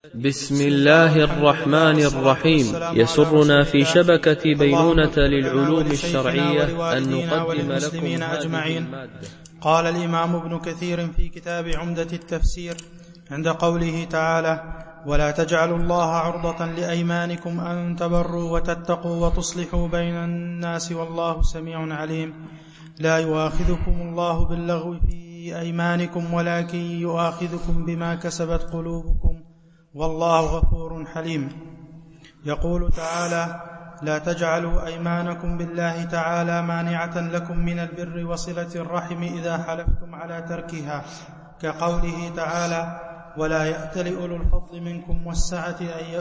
بسم الله الرحمن الرحيم. يسرنا في شبكة بينونة للعلوم الشرعية أن نقدم لكم هذه المادة. قال الإمام ابن كثير في كتاب عمدة التفسير عند قوله تعالى: ولا تجعلوا الله عرضة لأيمانكم أن تبروا وتتقوا وتصلحوا بين الناس والله سميع عليم. لا يؤاخذكم الله باللغو في أيمانكم ولكن يؤاخذكم بما كسبت قلوبكم والله غفور حليم. يقول تعالى: لا تجعلوا أيمانكم بالله تعالى مانعة لكم من البر وصلة الرحم إذا حلفتم على تركها، كقوله تعالى: ولا يأتل أولو الفضل منكم والسعة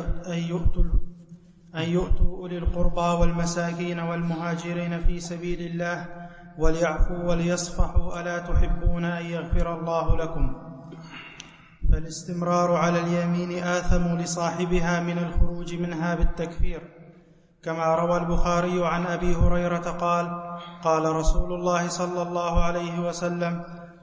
أن يؤتوا أولي القربى والمساكين والمهاجرين في سبيل الله وليعفوا وليصفحوا ألا تحبون أن يغفر الله لكم. فالاستمرار على اليمين آثم لصاحبها من الخروج منها بالتكفير، كما روى البخاري عن أبي هريرة قال: قال رسول الله صلى الله عليه وسلم: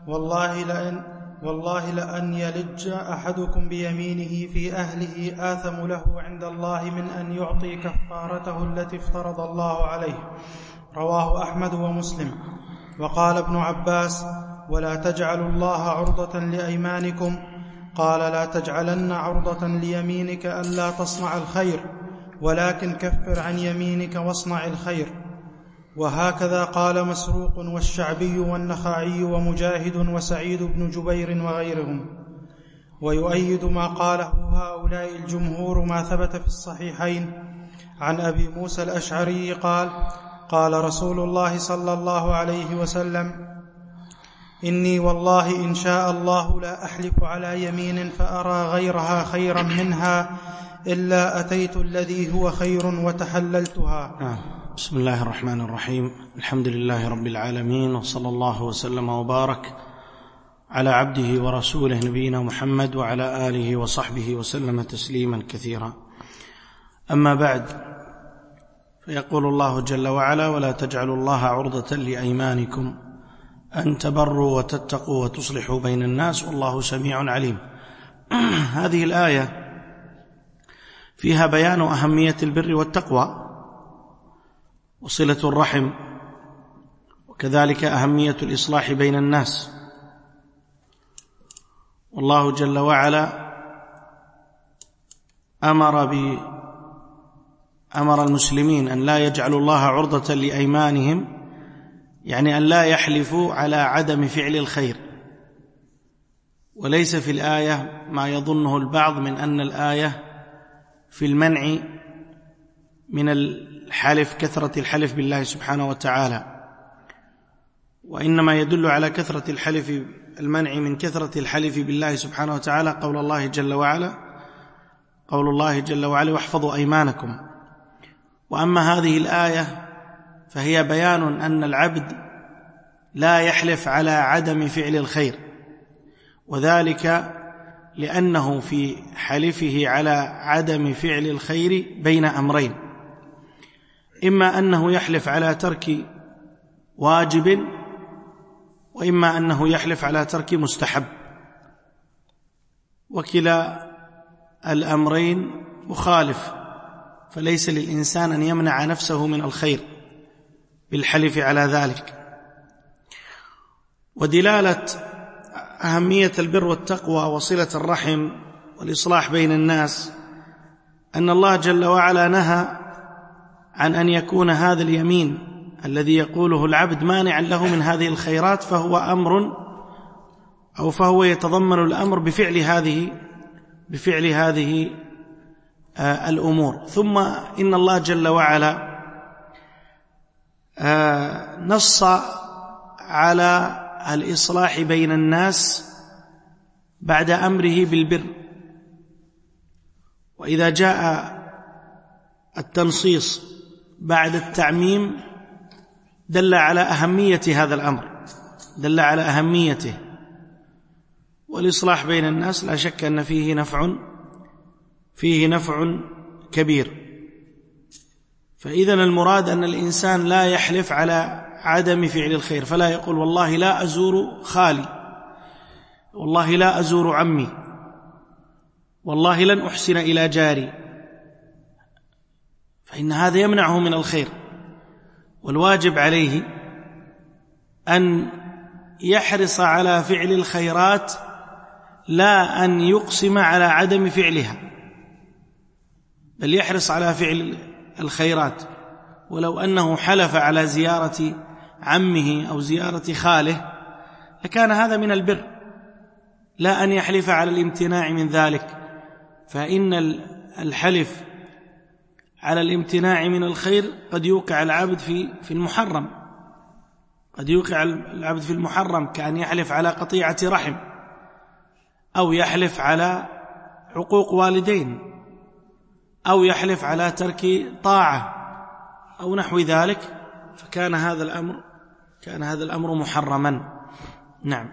والله لأن يلج أحدكم بيمينه في أهله آثم له عند الله من أن يعطي كفارته التي افترض الله عليه. رواه أحمد ومسلم. وقال ابن عباس: ولا تجعلوا الله عرضة لأيمانكم، قال: لا تجعلن عرضة ليمينك ألا تصنع الخير، ولكن كفر عن يمينك واصنع الخير. وهكذا قال مسروق والشعبي والنخعي ومجاهد وسعيد بن جبير وغيرهم. ويؤيد ما قاله هؤلاء الجمهور ما ثبت في الصحيحين عن أبي موسى الأشعري قال: قال رسول الله صلى الله عليه وسلم: إني والله إن شاء الله لا أحلف على يمين فأرى غيرها خيرا منها إلا أتيت الذي هو خير وتحللتها. بسم الله الرحمن الرحيم. الحمد لله رب العالمين، وصلى الله وسلم وبارك على عبده ورسوله نبينا محمد وعلى آله وصحبه وسلم تسليما كثيرا. أما بعد، فيقول الله جل وعلا: ولا تجعلوا الله عرضة لأيمانكم أن تبروا وتتقوا وتصلحوا بين الناس والله سميع عليم. هذه الآية فيها بيان أهمية البر والتقوى وصلة الرحم، وكذلك أهمية الإصلاح بين الناس. والله جل وعلا أمر المسلمين أن لا يجعلوا الله عرضة لأيمانهم، يعني أن لا يحلفوا على عدم فعل الخير. وليس في الآية ما يظنه البعض من أن الآية في المنع من الحلف، كثرة الحلف بالله سبحانه وتعالى، وإنما يدل على كثرة الحلف، المنع من كثرة الحلف بالله سبحانه وتعالى قول الله جل وعلا: واحفظوا أيمانكم. وأما هذه الآية فهي بيان أن العبد لا يحلف على عدم فعل الخير، وذلك لأنه في حلفه على عدم فعل الخير بين أمرين: إما أنه يحلف على ترك واجب، وإما أنه يحلف على ترك مستحب، وكلا الأمرين مخالف، فليس للإنسان أن يمنع نفسه من الخير بالحلف على ذلك. ودلالة أهمية البر والتقوى وصلة الرحم والإصلاح بين الناس أن الله جل وعلا نهى عن أن يكون هذا اليمين الذي يقوله العبد مانعا له من هذه الخيرات، فهو يتضمن الأمر بفعل هذه الأمور. ثم إن الله جل وعلا نص على الإصلاح بين الناس بعد أمره بالبر، وإذا جاء التنصيص بعد التعميم دل على أهمية هذا الأمر، دل على أهميته. والإصلاح بين الناس لا شك أن فيه نفع كبير. فإذا المراد أن الإنسان لا يحلف على عدم فعل الخير، فلا يقول والله لا أزور خالي، والله لا أزور عمي، والله لن أحسن إلى جاري، فإن هذا يمنعه من الخير. والواجب عليه أن يحرص على فعل الخيرات لا أن يقسم على عدم فعلها، بل يحرص على فعل الخيرات، ولو أنه حلف على زيارة عمه أو زيارة خاله لكان هذا من البر، لا أن يحلف على الامتناع من ذلك، فإن الحلف على الامتناع من الخير قد يوقع العبد في المحرم، قد يوقع العبد في المحرم، كأن يحلف على قطيعة رحم، أو يحلف على عقوق والدين، أو يحلف على ترك طاعة أو نحو ذلك، فكان هذا الأمر محرما. نعم.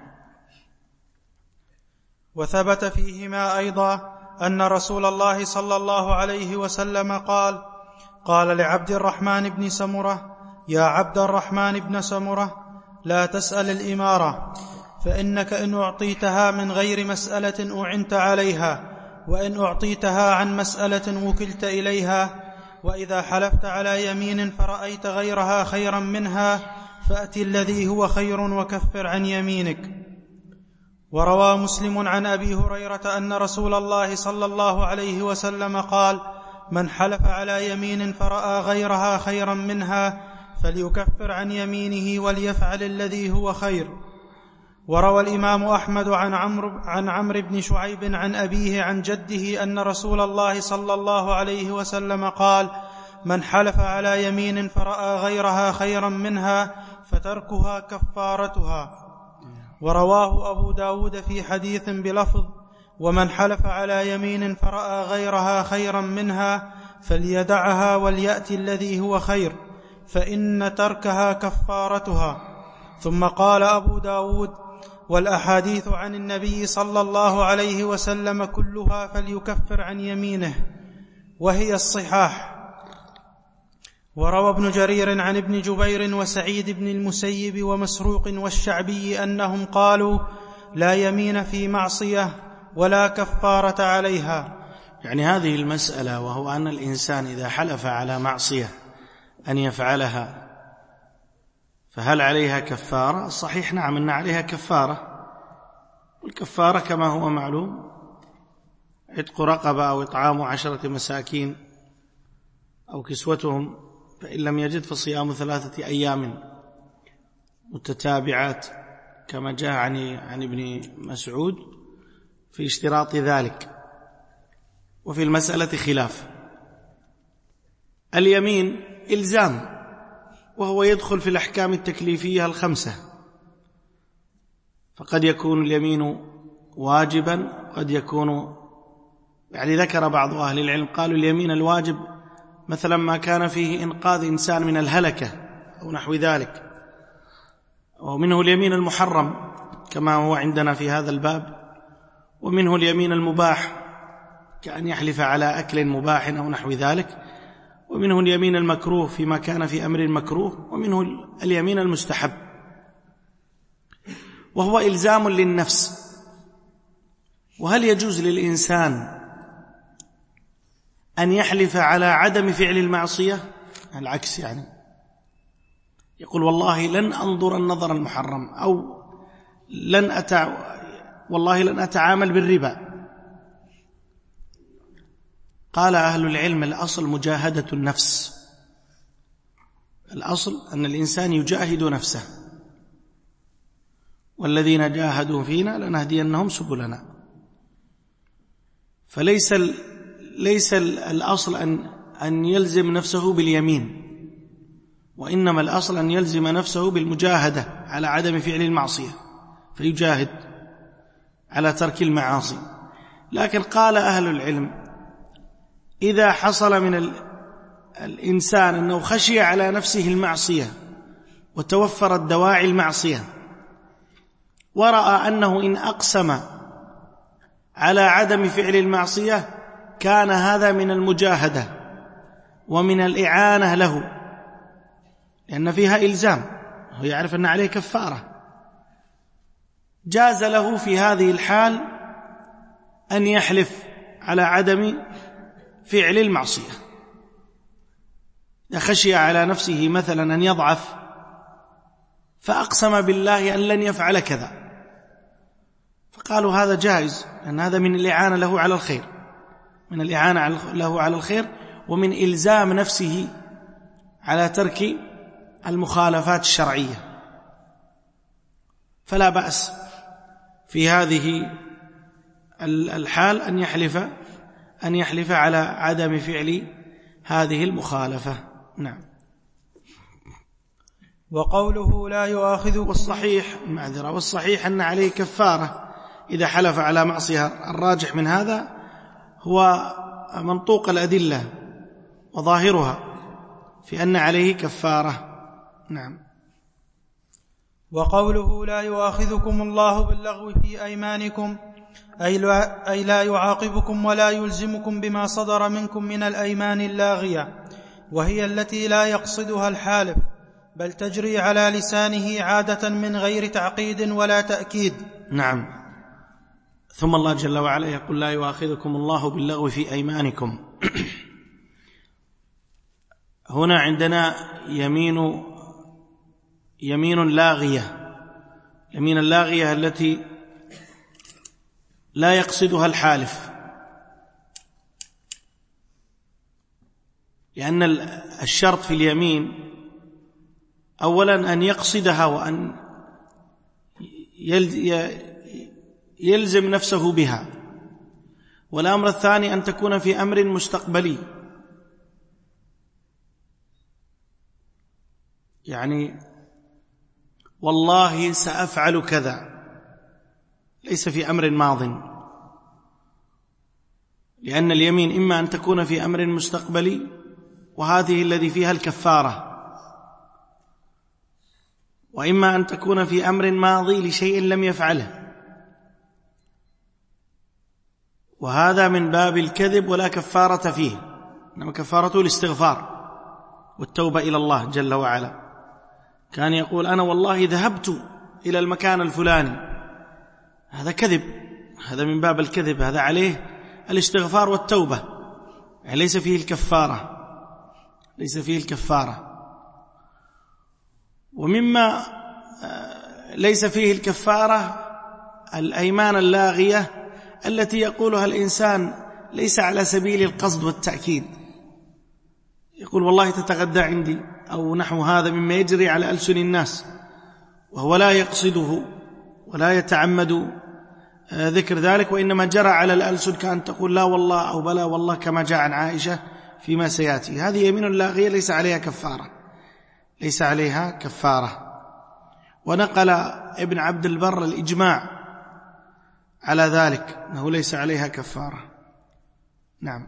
وثبت فيهما أيضا أن رسول الله صلى الله عليه وسلم قال لعبد الرحمن بن سمرة: يا عبد الرحمن بن سمرة، لا تسأل الإمارة، فإنك إن أعطيتها من غير مسألة أعنت عليها، وإن أعطيتها عن مسألة وكلت إليها، وإذا حلفت على يمين فرأيت غيرها خيرا منها فأت الذي هو خير وكفر عن يمينك. وروى مسلم عن أبي هريرة أن رسول الله صلى الله عليه وسلم قال: من حلف على يمين فرأى غيرها خيرا منها فليكفر عن يمينه وليفعل الذي هو خير. وروى الإمام أحمد عن عمرو بن شعيب عن أبيه عن جده أن رسول الله صلى الله عليه وسلم قال: من حلف على يمين فرأى غيرها خيرا منها فتركها كفارتها. ورواه أبو داود في حديث بلفظ: ومن حلف على يمين فرأى غيرها خيرا منها فليدعها وليأتي الذي هو خير، فإن تركها كفارتها. ثم قال أبو داود: والأحاديث عن النبي صلى الله عليه وسلم كلها فليكفر عن يمينه، وهي الصحاح. وروى ابن جرير عن ابن جبير وسعيد بن المسيب ومسروق والشعبي أنهم قالوا: لا يمين في معصية ولا كفارة عليها. يعني هذه المسألة، وهو أن الإنسان إذا حلف على معصية أن يفعلها فهل عليها كفارة؟ الصحيح نعم، أن عليها كفارة، والكفارة كما هو معلوم عتق رقبة أو إطعام 10 مساكين أو كسوتهم، فإن لم يجد فصيام 3 أيام متتابعات كما جاء عن ابن مسعود في اشتراط ذلك. وفي المسألة خلاف. اليمين إلزام، وهو يدخل في الأحكام التكليفية 5، فقد يكون اليمين واجبا، قد يكون يعني ذكر بعض أهل العلم قالوا اليمين الواجب مثلا ما كان فيه إنقاذ إنسان من الهلكة أو نحو ذلك، ومنه اليمين المحرم كما هو عندنا في هذا الباب، ومنه اليمين المباح كأن يحلف على أكل مباح أو نحو ذلك، ومنه اليمين المكروه فيما كان في أمر مكروه، ومنه اليمين المستحب، وهو إلزام للنفس. وهل يجوز للإنسان أن يحلف على عدم فعل المعصية؟ العكس، يعني يقول والله لن أنظر النظر المحرم، أو والله لن أتعامل بالربا. قال أهل العلم الأصل مجاهدة النفس، الأصل أن الإنسان يجاهد نفسه، والذين جاهدوا فينا لنهدينهم سبلنا. فليس الأصل أن يلزم نفسه باليمين، وإنما الأصل أن يلزم نفسه بالمجاهدة على عدم فعل المعصية، فيجاهد على ترك المعاصي. لكن قال أهل العلم إذا حصل من الإنسان أنه خشي على نفسه المعصية وتوفرت دواعي المعصية، ورأى أنه إن أقسم على عدم فعل المعصية كان هذا من المجاهدة ومن الإعانة له، لأن فيها إلزام، هو يعرف أن عليه كفارة، جاز له في هذه الحال أن يحلف على عدم فعل المعصية. إذا خشي على نفسه مثلا أن يضعف فأقسم بالله أن لن يفعل كذا، فقالوا هذا جائز، لأن هذا من الإعانة له على الخير، من الإعانة له على الخير، ومن إلزام نفسه على ترك المخالفات الشرعية. فلا بأس في هذه الحال أن يحلف على عدم فعل هذه المخالفة. نعم. وقوله لا يؤاخذكم، والصحيح أن عليه كفارة إذا حلف على معصية. الراجح من هذا هو منطوق الأدلة وظاهرها في أن عليه كفارة. نعم. وقوله لا يؤاخذكم الله باللغو في أيمانكم أي لا يعاقبكم ولا يلزمكم بما صدر منكم من الأيمان اللاغية، وهي التي لا يقصدها الحالف بل تجري على لسانه عادة من غير تعقيد ولا تأكيد. نعم. ثم الله جل وعلا يقول لا يؤاخذكم الله باللغو في أيمانكم. هنا عندنا يمين لاغية، يمين اللاغية التي لا يقصدها الحالف، لأن الشرط في اليمين أولا أن يقصدها وأن يلزم نفسه بها، والأمر الثاني أن تكون في أمر مستقبلي، يعني والله سأفعل كذا، ليس في أمر ماض، لأن اليمين إما أن تكون في أمر مستقبلي وهذه الذي فيها الكفارة، وإما أن تكون في أمر ماضي لشيء لم يفعله، وهذا من باب الكذب ولا كفارة فيه، إنما كفارته الاستغفار والتوبة إلى الله جل وعلا. كان يقول أنا والله ذهبت إلى المكان الفلاني، هذا كذب، هذا من باب الكذب، هذا عليه الاستغفار والتوبة، يعني ليس فيه الكفارة. ومما ليس فيه الكفارة الأيمان اللاغية التي يقولها الإنسان ليس على سبيل القصد والتأكيد، يقول والله تتغدى عندي أو نحو هذا مما يجري على ألسن الناس، وهو لا يقصده ولا يتعمد ذكر ذلك، وإنما جرى على الألسن كأن تقول لا والله أو بلا والله كما جاء عن عائشة فيما سيأتي. هذه يمين لاغية ليس عليها كفارة. ونقل ابن عبد البر الإجماع على ذلك أنه ليس عليها كفارة. نعم.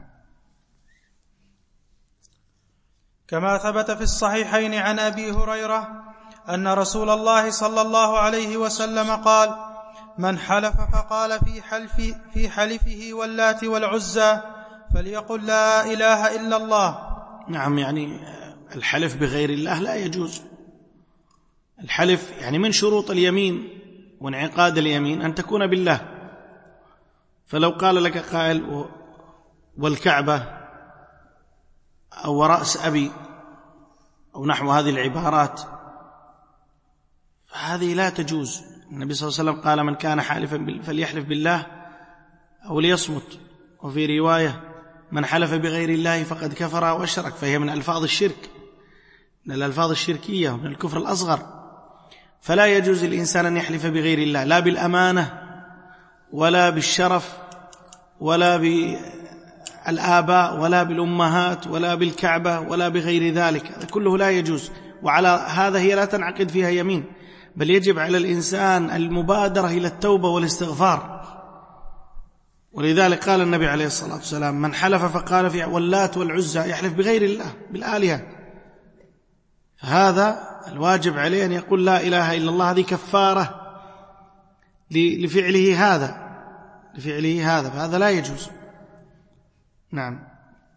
كما ثبت في الصحيحين عن أبي هريرة أن رسول الله صلى الله عليه وسلم قال: من حلف فقال في حلفه واللات والعزى فليقل لا إله إلا الله. نعم، يعني الحلف بغير الله لا يجوز. الحلف يعني من شروط اليمين وانعقاد اليمين أن تكون بالله، فلو قال لك قائل والكعبة أو رأس أبي أو نحو هذه العبارات فهذه لا تجوز. النبي صلى الله عليه وسلم قال: من كان حالفا فليحلف بالله أو ليصمت. وفي رواية: من حلف بغير الله فقد كفر وأشرك. فهي من ألفاظ الشرك، من الألفاظ الشركية ومن الكفر الأصغر. فلا يجوز الإنسان أن يحلف بغير الله، لا بالأمانة ولا بالشرف ولا بالآباء ولا بالأمهات ولا بالكعبة ولا بغير ذلك، هذا كله لا يجوز. وعلى هذا هي لا تنعقد فيها يمين، بل يجب على الإنسان المبادرة إلى التوبة والاستغفار. ولذلك قال النبي عليه الصلاة والسلام: من حلف فقال في واللات والعزى، يحلف بغير الله بالآلهة، فهذا الواجب عليه أن يقول لا إله إلا الله. هذه كفارة لفعله هذا، فهذا لا يجوز. نعم.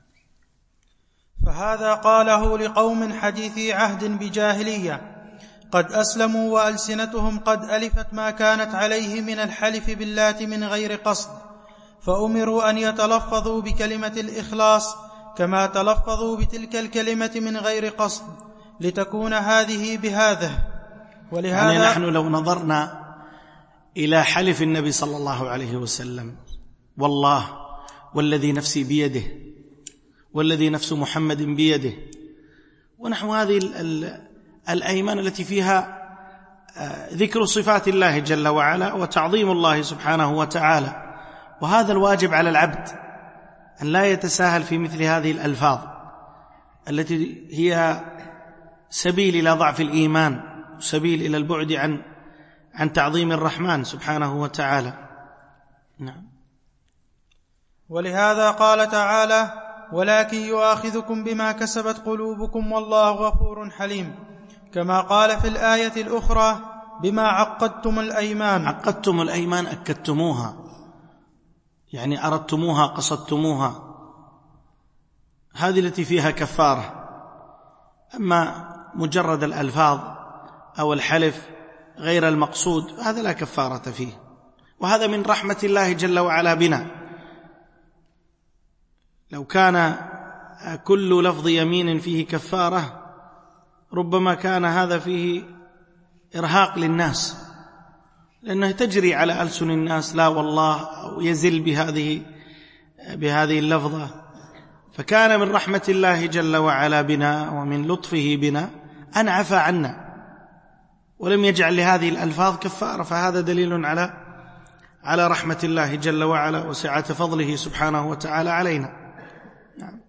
فهذا قاله لقوم حديثي عهد بجاهلية قد أسلموا وألسنتهم قد ألفت ما كانت عليه من الحلف باللات من غير قصد، فأمروا أن يتلفظوا بكلمة الإخلاص كما تلفظوا بتلك الكلمة من غير قصد، لتكون هذه بهذا. ولهذا يعني نحن لو نظرنا إلى حلف النبي صلى الله عليه وسلم، والله والذي نفسي بيده والذي نفس محمد بيده، ونحو هذه الأيمان التي فيها ذكر صفات الله جل وعلا وتعظيم الله سبحانه وتعالى، وهذا الواجب على العبد أن لا يتساهل في مثل هذه الألفاظ التي هي سبيل إلى ضعف الإيمان وسبيل إلى البعد عن تعظيم الرحمن سبحانه وتعالى. نعم. ولهذا قال تعالى: ولكن يؤاخذكم بما كسبت قلوبكم والله غفور حليم، كما قال في الآية الأخرى: بما عقدتم الأيمان. عقدتم الأيمان، أكدتموها، يعني أردتموها، قصدتموها، هذه التي فيها كفارة. أما مجرد الألفاظ أو الحلف غير المقصود هذا لا كفارة فيه، وهذا من رحمة الله جل وعلا بنا. لو كان كل لفظ يمين فيه كفارة ربما كان هذا فيه إرهاق للناس، لأنه تجري على ألسن الناس لا والله، أو يزل بهذه اللفظة. فكان من رحمة الله جل وعلا بنا ومن لطفه بنا أن عفى عنا ولم يجعل لهذه الألفاظ كفارة، فهذا دليل على رحمة الله جل وعلا وسعة فضله سبحانه وتعالى علينا. نعم.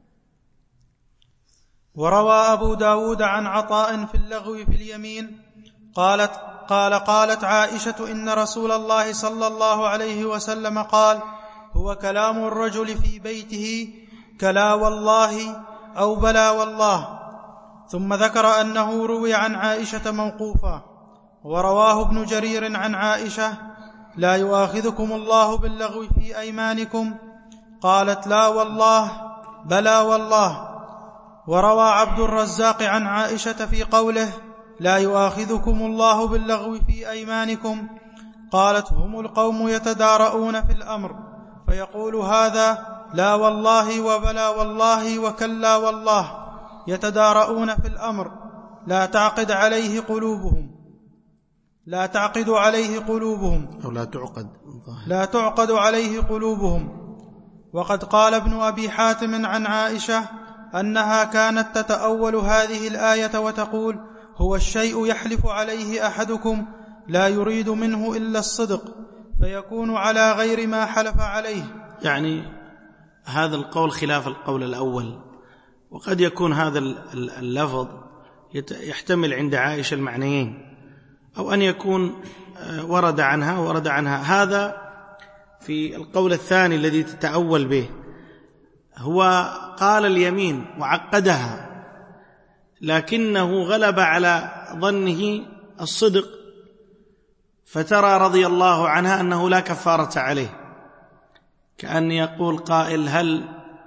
وروى أبو داود عن عطاء في اللغو في اليمين قالت عائشة: إن رسول الله صلى الله عليه وسلم قال: هو كلام الرجل في بيته كلا والله أو بلا والله. ثم ذكر أنه روي عن عائشة موقوفا. ورواه ابن جرير عن عائشة: لا يؤاخذكم الله باللغو في أيمانكم، قالت: لا والله بلا والله. وروى عبد الرزاق عن عائشة في قوله: لا يؤاخذكم الله باللغو في أيمانكم، قالت: هم القوم يتدارؤون في الأمر، فيقول هذا لا والله وبلا والله وكلا والله، يتدارؤون في الأمر، لا تعقد عليه قلوبهم، لا تعقد عليه قلوبهم، أو لا تعقد عليه قلوبهم. وقد قال ابن أبي حاتم عن عائشة أنها كانت تتأول هذه الآية وتقول: هو الشيء يحلف عليه أحدكم لا يريد منه إلا الصدق، فيكون على غير ما حلف عليه. يعني هذا القول خلاف القول الأول، وقد يكون هذا اللفظ يحتمل عند عائشة المعنيين، أو أن يكون ورد عنها. هذا في القول الثاني الذي تتأول به، هو قال اليمين وعقدها، لكنه غلب على ظنه الصدق، فترى رضي الله عنها أنه لا كفارة عليه، كأن يقول قائل: هل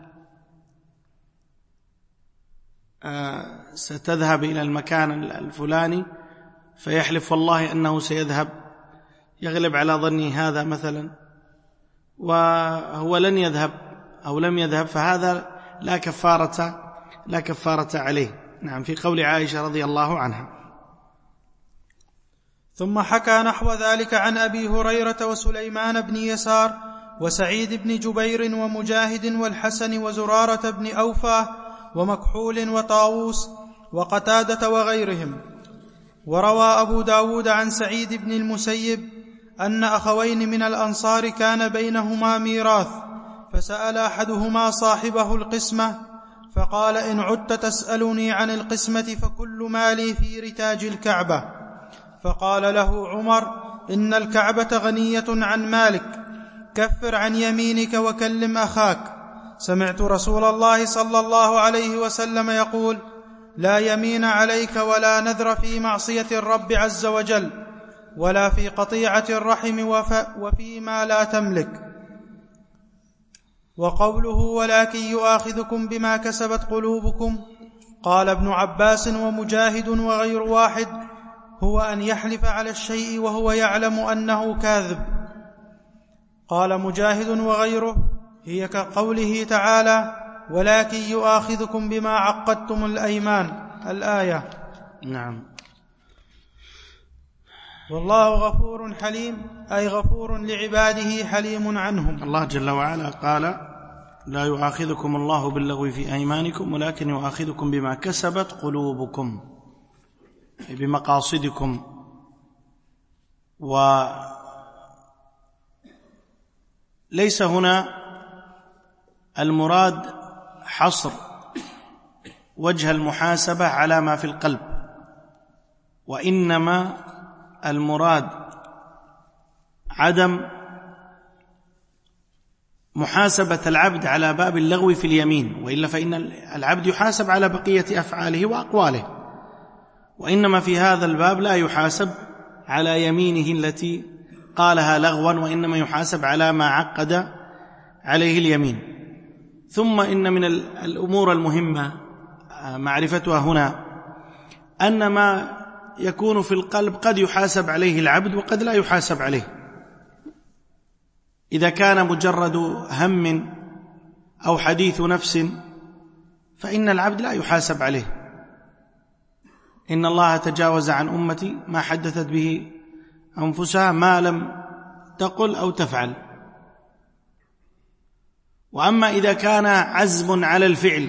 ستذهب إلى المكان الفلاني؟ فيحلف والله أنه سيذهب، يغلب على ظنه هذا مثلا، وهو لن يذهب أو لم يذهب، فهذا لا كفارة عليه. نعم، في قول عائشة رضي الله عنها. ثم حكى نحو ذلك عن أبي هريرة وسليمان بن يسار وسعيد بن جبير ومجاهد والحسن وزرارة بن أوفى ومكحول وطاووس وقتادة وغيرهم. وروى أبو داود عن سعيد بن المسيب أن أخوين من الأنصار كان بينهما ميراث، فسأل أحدهما صاحبه القسمة، فقال: إن عدت تسألني عن القسمة فكل مالي في رتاج الكعبة. فقال له عمر: إن الكعبة غنية عن مالك، كفر عن يمينك وكلم أخاك. سمعت رسول الله صلى الله عليه وسلم يقول: لا يمين عليك ولا نذر في معصية الرب عز وجل، ولا في قطيعة الرحم وفيما لا تملك. وقوله: ولكن يؤاخذكم بما كسبت قلوبكم، قال ابن عباس ومجاهد وغير واحد: هو أن يحلف على الشيء وهو يعلم أنه كاذب. قال مجاهد وغيره: هي كقوله تعالى: ولكن يؤاخذكم بما عقدتم الأيمان، الآية. نعم. والله غفور حليم، أي غفور لعباده حليم عنهم. الله جل وعلا قال: لا يؤاخذكم الله باللغو في أيمانكم ولكن يؤاخذكم بما كسبت قلوبكم، أي بمقاصدكم. وليس هنا المراد حصر وجه المحاسبة على ما في القلب، وإنما المراد عدم محاسبة العبد على باب اللغو في اليمين، وإلا فإن العبد يحاسب على بقية أفعاله وأقواله، وإنما في هذا الباب لا يحاسب على يمينه التي قالها لغوا، وإنما يحاسب على ما عقد عليه اليمين. ثم إن من الأمور المهمة معرفتها هنا أن ما يكون في القلب قد يحاسب عليه العبد وقد لا يحاسب عليه. إذا كان مجرد هم أو حديث نفس فإن العبد لا يحاسب عليه. إن الله تجاوز عن أمتي ما حدثت به أنفسها ما لم تقل أو تفعل. وأما إذا كان عزم على الفعل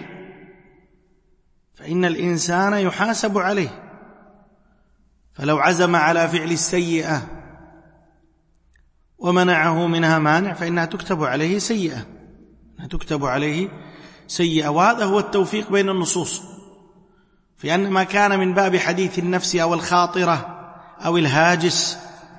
فإن الإنسان يحاسب عليه، فلو عزم على فعل السيئة ومنعه منها مانع فإنها تكتب عليه سيئة، وهذا هو التوفيق بين النصوص، في أن ما كان من باب حديث النفس أو الخاطرة أو الهاجس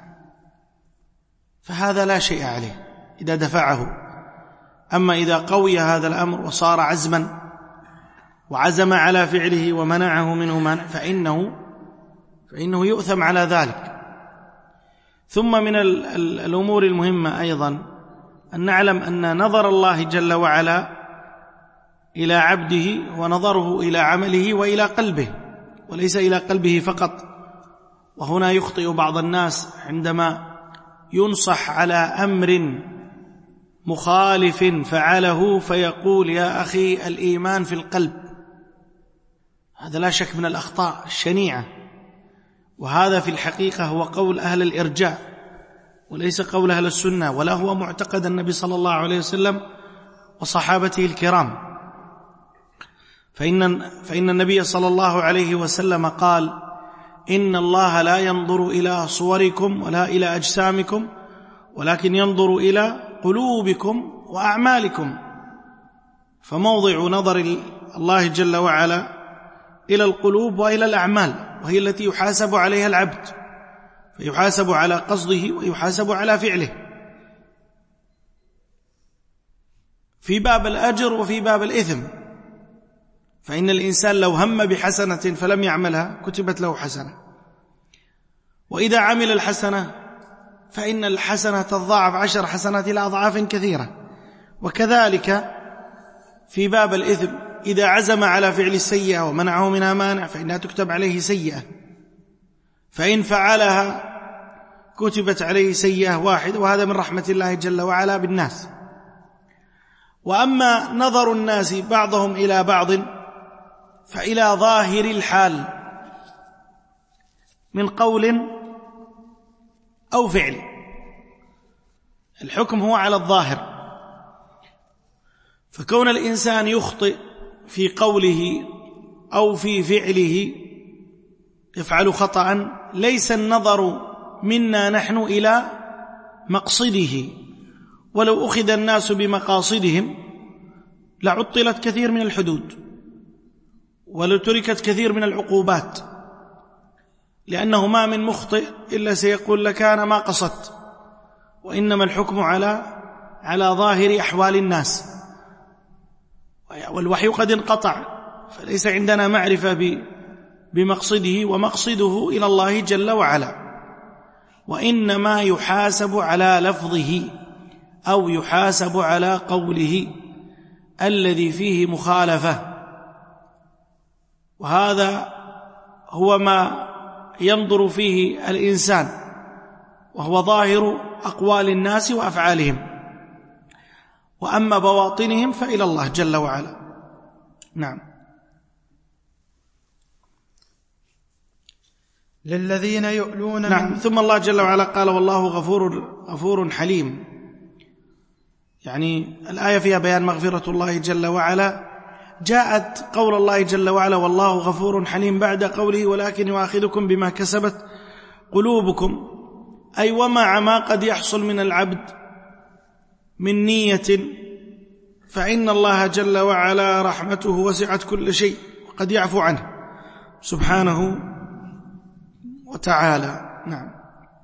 فهذا لا شيء عليه إذا دفعه. أما إذا قوي هذا الأمر وصار عزما وعزم على فعله ومنعه منه مانع فإنه يؤثم على ذلك. ثم من الأمور المهمة أيضا أن نعلم أن نظر الله جل وعلا إلى عبده ونظره إلى عمله وإلى قلبه، وليس إلى قلبه فقط. وهنا يخطئ بعض الناس عندما ينصح على أمر مخالف فعله فيقول: يا أخي الإيمان في القلب. هذا لا شك من الأخطاء الشنيعة، وهذا في الحقيقة هو قول أهل الإرجاء وليس قول أهل السنة، ولا هو معتقد النبي صلى الله عليه وسلم وصحابته الكرام. فإن النبي صلى الله عليه وسلم قال: إن الله لا ينظر إلى صوركم ولا إلى أجسامكم ولكن ينظر إلى قلوبكم وأعمالكم. فموضع نظر الله جل وعلا إلى القلوب وإلى الأعمال، وهي التي يحاسب عليها العبد، فيحاسب على قصده ويحاسب على فعله في باب الأجر وفي باب الإثم. فإن الإنسان لو هم بحسنة فلم يعملها كتبت له حسنة، وإذا عمل الحسنة فإن الحسنة تضاعف 10 حسنات إلى أضعاف كثيرة. وكذلك في باب الإثم إذا عزم على فعل السيئة ومنعه منها مانع فإنها تكتب عليه سيئة، فإن فعلها كتبت عليه سيئة واحدة، وهذا من رحمة الله جل وعلا بالناس. وأما نظر الناس بعضهم إلى بعض فإلى ظاهر الحال من قول أو فعل، الحكم هو على الظاهر. فكون الإنسان يخطئ في قوله أو في فعله يفعل خطأ، ليس النظر منا نحن إلى مقصده، ولو أخذ الناس بمقاصدهم لعطلت كثير من الحدود ولتركت كثير من العقوبات، لأنه ما من مخطئ إلا سيقول لك أنا ما قصدت، وإنما الحكم على ظاهر أحوال الناس، والوحي قد انقطع، فليس عندنا معرفة بمقصده، ومقصده إلى الله جل وعلا. وإنما يحاسب على لفظه أو يحاسب على قوله الذي فيه مخالفة، وهذا هو ما ينظر فيه الإنسان، وهو ظاهر أقوال الناس وأفعالهم. وأما بواطنهم فإلى الله جل وعلا. نعم. للذين يؤلون نعم. ثم الله جل وعلا قال والله غفور حليم. يعني الآية فيها بيان مغفرة الله جل وعلا، جاءت قول الله جل وعلا والله غفور حليم بعد قوله ولكن يؤاخذكم بما كسبت قلوبكم، أي ومع ما قد يحصل من العبد من نية، فإن الله جل وعلا رحمته وسعت كل شيء وقد يعفو عنه سبحانه وتعالى. نعم.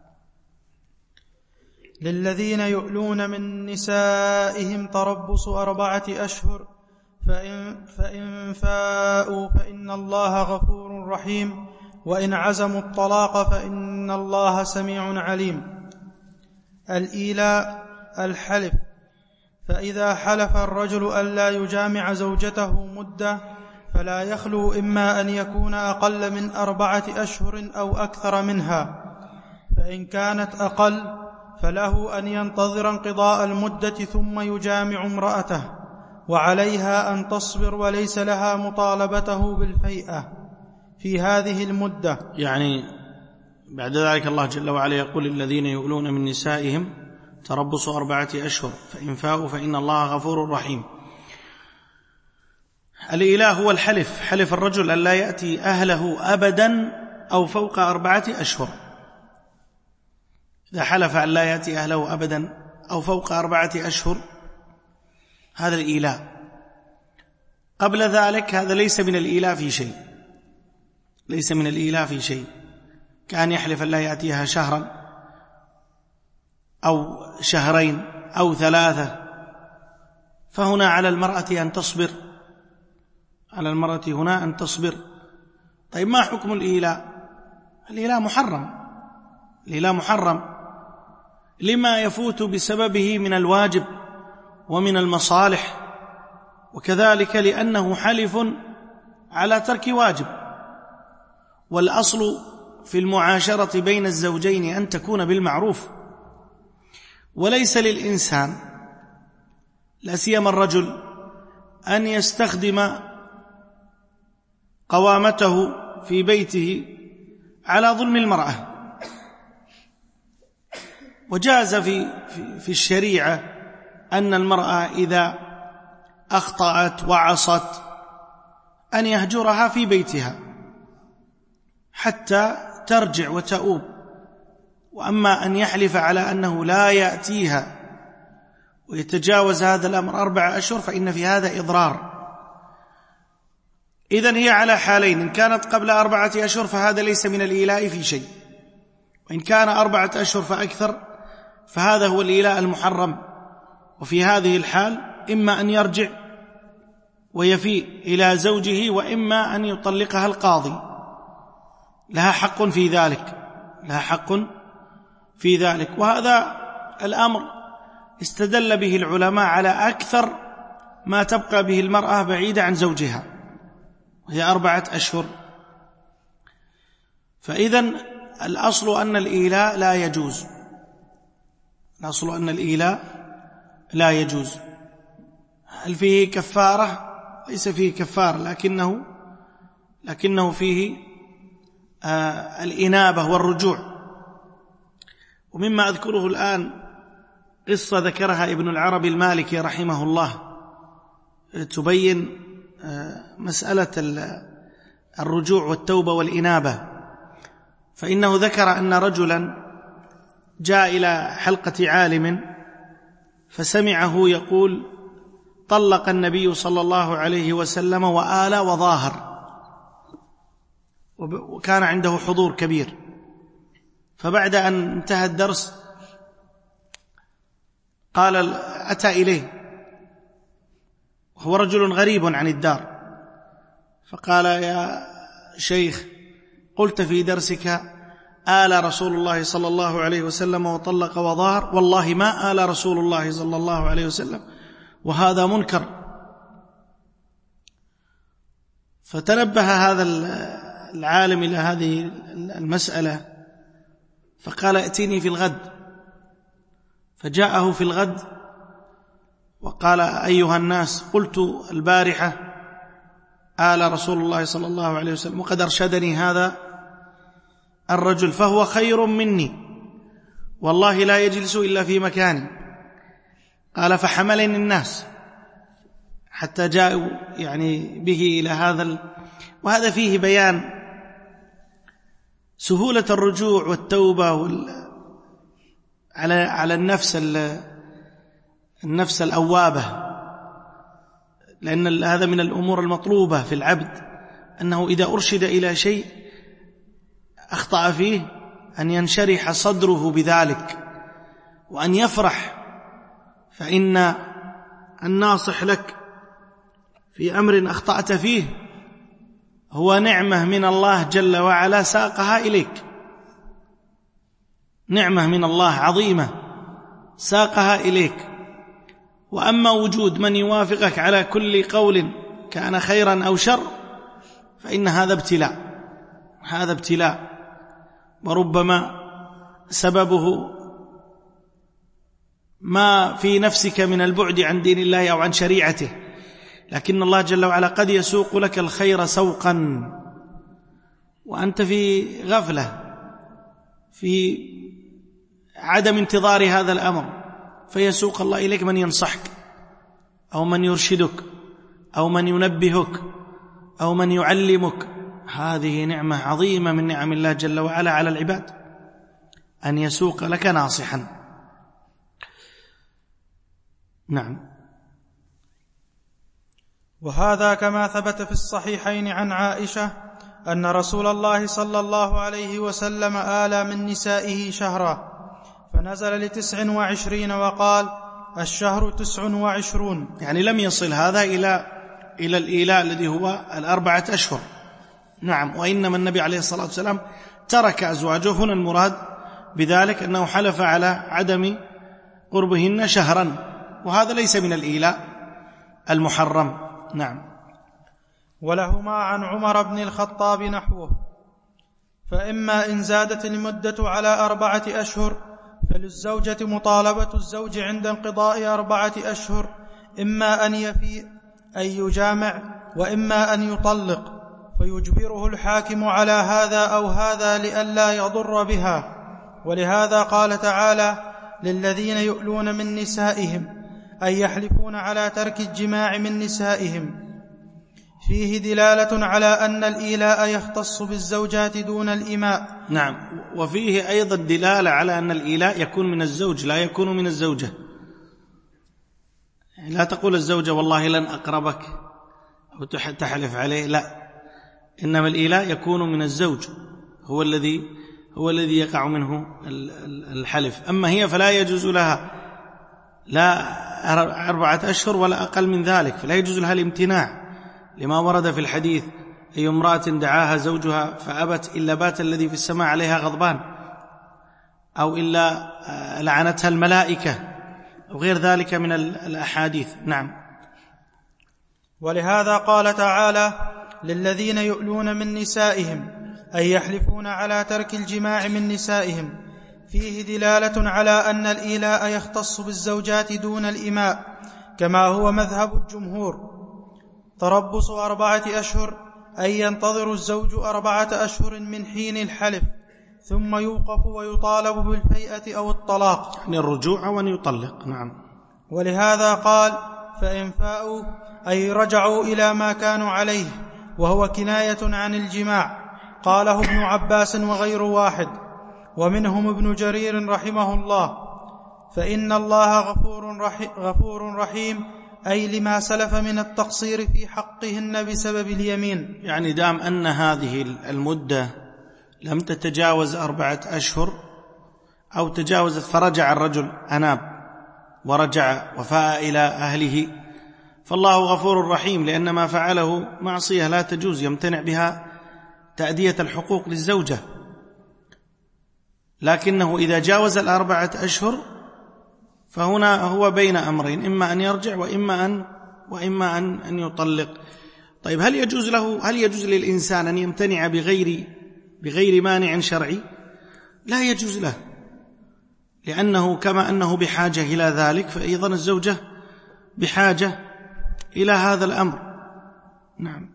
للذين يؤلون من نسائهم تربص 4 أشهر فإن فاءوا فإن الله غفور رحيم، وإن عزموا الطلاق فإن الله سميع عليم. الإيلاء الحلف، فإذا حلف الرجل ألا يجامع زوجته مدة فلا يخلو إما أن يكون أقل من 4 أشهر أو أكثر منها، فإن كانت أقل فله أن ينتظر انقضاء المدة ثم يجامع امرأته، وعليها أن تصبر وليس لها مطالبته بالفيئة في هذه المدة. يعني بعد ذلك الله جل وعلا يقول الذين يؤلون من نسائهم تربص 4 أشهر فإن فاءوا فإن الله غفور رحيم. الإله هو الحلف، حلف الرجل أن لا يأتي أهله أبدا أو فوق 4 أشهر. إذا حلف أن لا يأتي أهله أبدا أو فوق 4 أشهر هذا الإله. قبل ذلك هذا ليس من الإله في شيء، ليس من الإله في شيء، كان يحلف أن لا يأتيها شهرا أو شهرين أو 3، فهنا على المرأة أن تصبر، على المرأة هنا أن تصبر. طيب ما حكم الإيلاء؟ الإيلاء محرم، الإيلاء محرم لما يفوت بسببه من الواجب ومن المصالح، وكذلك لأنه حلف على ترك واجب. والأصل في المعاشرة بين الزوجين أن تكون بالمعروف، وليس للإنسان لا سيما الرجل أن يستخدم قوامته في بيته على ظلم المرأة. وجاز في الشريعة أن المرأة إذا أخطأت وعصت أن يهجرها في بيتها حتى ترجع وتؤوب. وأما أن يحلف على أنه لا يأتيها ويتجاوز هذا الأمر 4 أشهر فإن في هذا إضرار. إذن هي على حالين: إن كانت قبل 4 أشهر فهذا ليس من الإيلاء في شيء، وإن كان 4 أشهر فأكثر فهذا هو الإيلاء المحرم. وفي هذه الحال إما أن يرجع ويفيء إلى زوجه، وإما أن يطلقها القاضي، لها حق في ذلك، لها حق في ذلك. وهذا الأمر استدل به العلماء على أكثر ما تبقى به المرأة بعيدة عن زوجها، وهي 4 أشهر. فإذن الأصل أن الإيلاء لا يجوز، الأصل أن الإيلاء لا يجوز. هل فيه كفارة؟ ليس فيه كفارة، لكنه فيه الإنابة والرجوع. ومما أذكره الآن قصة ذكرها ابن العربي المالكي رحمه الله تبين مسألة الرجوع والتوبة والإنابة. فإنه ذكر أن رجلا جاء إلى حلقة عالم فسمعه يقول: طلق النبي صلى الله عليه وسلم وآل وظاهر، وكان عنده حضور كبير. فبعد أن انتهى الدرس قال أتى إليه وهو رجل غريب عن الدار، فقال: يا شيخ، قلت في درسك آل رسول الله صلى الله عليه وسلم وطلق وظاهر، والله ما آل رسول الله صلى الله عليه وسلم، وهذا منكر. فتنبه هذا العالم إلى هذه المسألة فقال: ائتني في الغد. فجاءه في الغد وقال: أيها الناس، قلت البارحة آل رسول الله صلى الله عليه وسلم وقد أرشدني هذا الرجل فهو خير مني والله لا يجلس إلا في مكاني. قال: فحملني الناس حتى جاءوا به إلى هذا وهذا فيه بيان سهولة الرجوع والتوبة على النفس الأوابة، لأن هذا من الأمور المطلوبة في العبد، أنه إذا أرشد إلى شيء أخطأ فيه أن ينشرح صدره بذلك وأن يفرح، فإن الناصح لك في أمر أخطأت فيه هو نعمة من الله جل وعلا ساقها إليك، نعمة من الله عظيمة ساقها إليك. وأما وجود من يوافقك على كل قول كان خيرا أو شر فإن هذا ابتلاء، وربما سببه ما في نفسك من البعد عن دين الله أو عن شريعته، لكن الله جل وعلا قد يسوق لك الخير سوقا وأنت في غفلة، في عدم انتظار هذا الأمر، فيسوق الله إليك من ينصحك أو من يرشدك أو من ينبهك أو من يعلمك. هذه نعمة عظيمة من نعم الله جل وعلا على العباد، أن يسوق لك ناصحا. نعم. وهذا كما ثبت في الصحيحين عن عائشة أن رسول الله صلى الله عليه وسلم آلى من نسائه شهرا، فنزل ل29 وقال: الشهر 29. يعني لم يصل هذا إلى الإيلاء الذي هو 4 أشهر. نعم. وإنما النبي عليه الصلاة والسلام ترك أزواجه، هنا المراد بذلك أنه حلف على عدم قربهن شهرا، وهذا ليس من الإيلاء المحرم. نعم. ولهما عن عمر بن الخطاب نحوه: فإما إن زادت المدة على 4 أشهر فللزوجة مطالبة الزوج عند انقضاء 4 أشهر، إما أن يفيء أي يجامع، وإما أن يطلق، فيجبره الحاكم على هذا أو هذا لئلا يضر بها. ولهذا قال تعالى: للذين يؤلون من نسائهم أي يحلفون على ترك الجماع من نسائهم، فيه دلالة على أن الإيلاء يختص بالزوجات دون الإماء. نعم. وفيه أيضا دلالة على أن الإيلاء يكون من الزوج لا يكون من الزوجة. لا تقول الزوجة والله لن أقربك أو تحلف عليه، لا، إنما الإيلاء يكون من الزوج، هو الذي يقع منه الحلف. أما هي فلا يجوز لها لا 4 أشهر ولا أقل من ذلك، فلا يجوز لها الامتناع، لما ورد في الحديث: أي امرأة دعاها زوجها فأبت إلا بات الذي في السماء عليها غضبان، أو إلا لعنتها الملائكة، أو غير ذلك من الأحاديث. نعم. ولهذا قال تعالى: للذين يؤلون من نسائهم أي يحلفون على ترك الجماع من نسائهم، فيه دلالة على أن الإيلاء يختص بالزوجات دون الإماء، كما هو مذهب الجمهور. تربص 4 أشهر أي ينتظر الزوج 4 أشهر من حين الحلف، ثم يوقف ويطالب بالفيئة أو الطلاق، يعني الرجوع وأن يطلق. نعم. ولهذا قال: فإن فاءوا أي رجعوا إلى ما كانوا عليه، وهو كناية عن الجماع. قاله ابن عباس وغير واحد، ومنهم ابن جرير رحمه الله: فإن الله غفور رحيم، أي لما سلف من التقصير في حقهن بسبب اليمين. يعني دام أن هذه المدة لم تتجاوز 4 أشهر أو تجاوزت فرجع الرجل أناب ورجع وفاء إلى أهله، فالله غفور رحيم، لأن ما فعله معصية لا تجوز، يمتنع بها تأدية الحقوق للزوجة. لكنه إذا جاوز 4 أشهر فهنا هو بين أمرين: إما أن يرجع وإما أن يطلق. طيب، هل يجوز للإنسان أن يمتنع بغير مانع شرعي؟ لا يجوز له، لأنه كما أنه بحاجة إلى ذلك، فأيضا الزوجة بحاجة إلى هذا الأمر. نعم.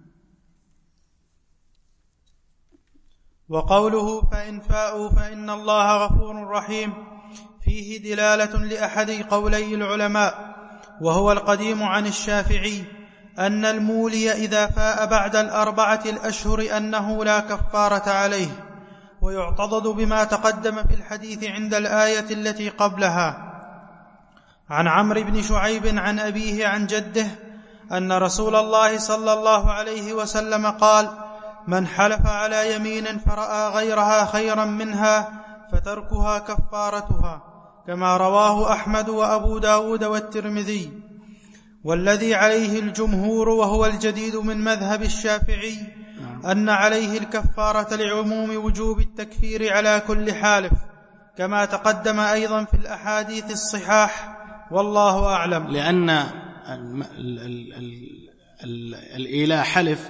وقوله فإن فاءوا فإن الله غفور رحيم فيه دلالة لأحد قولي العلماء، وهو القديم عن الشافعي، أن المولي إذا فاء بعد 4 الأشهر أنه لا كفارة عليه، ويعتضد بما تقدم في الحديث عند الآية التي قبلها. عن عمرو بن شعيب عن أبيه عن جده أن رسول الله صلى الله عليه وسلم قال: من حلف على يمين فرأى غيرها خيرا منها فتركها كفارتها، كما رواه أحمد وأبو داود والترمذي. والذي عليه الجمهور وهو الجديد من مذهب الشافعي أن عليه الكفارة لعموم وجوب التكفير على كل حالف، كما تقدم أيضا في الأحاديث الصحاح، والله أعلم. لأن الإله حلف،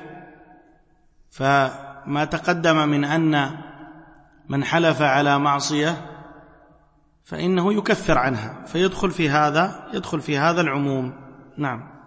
فما تقدم من أن من حلف على معصية فإنه يكفر عنها، فيدخل في هذا العموم. نعم.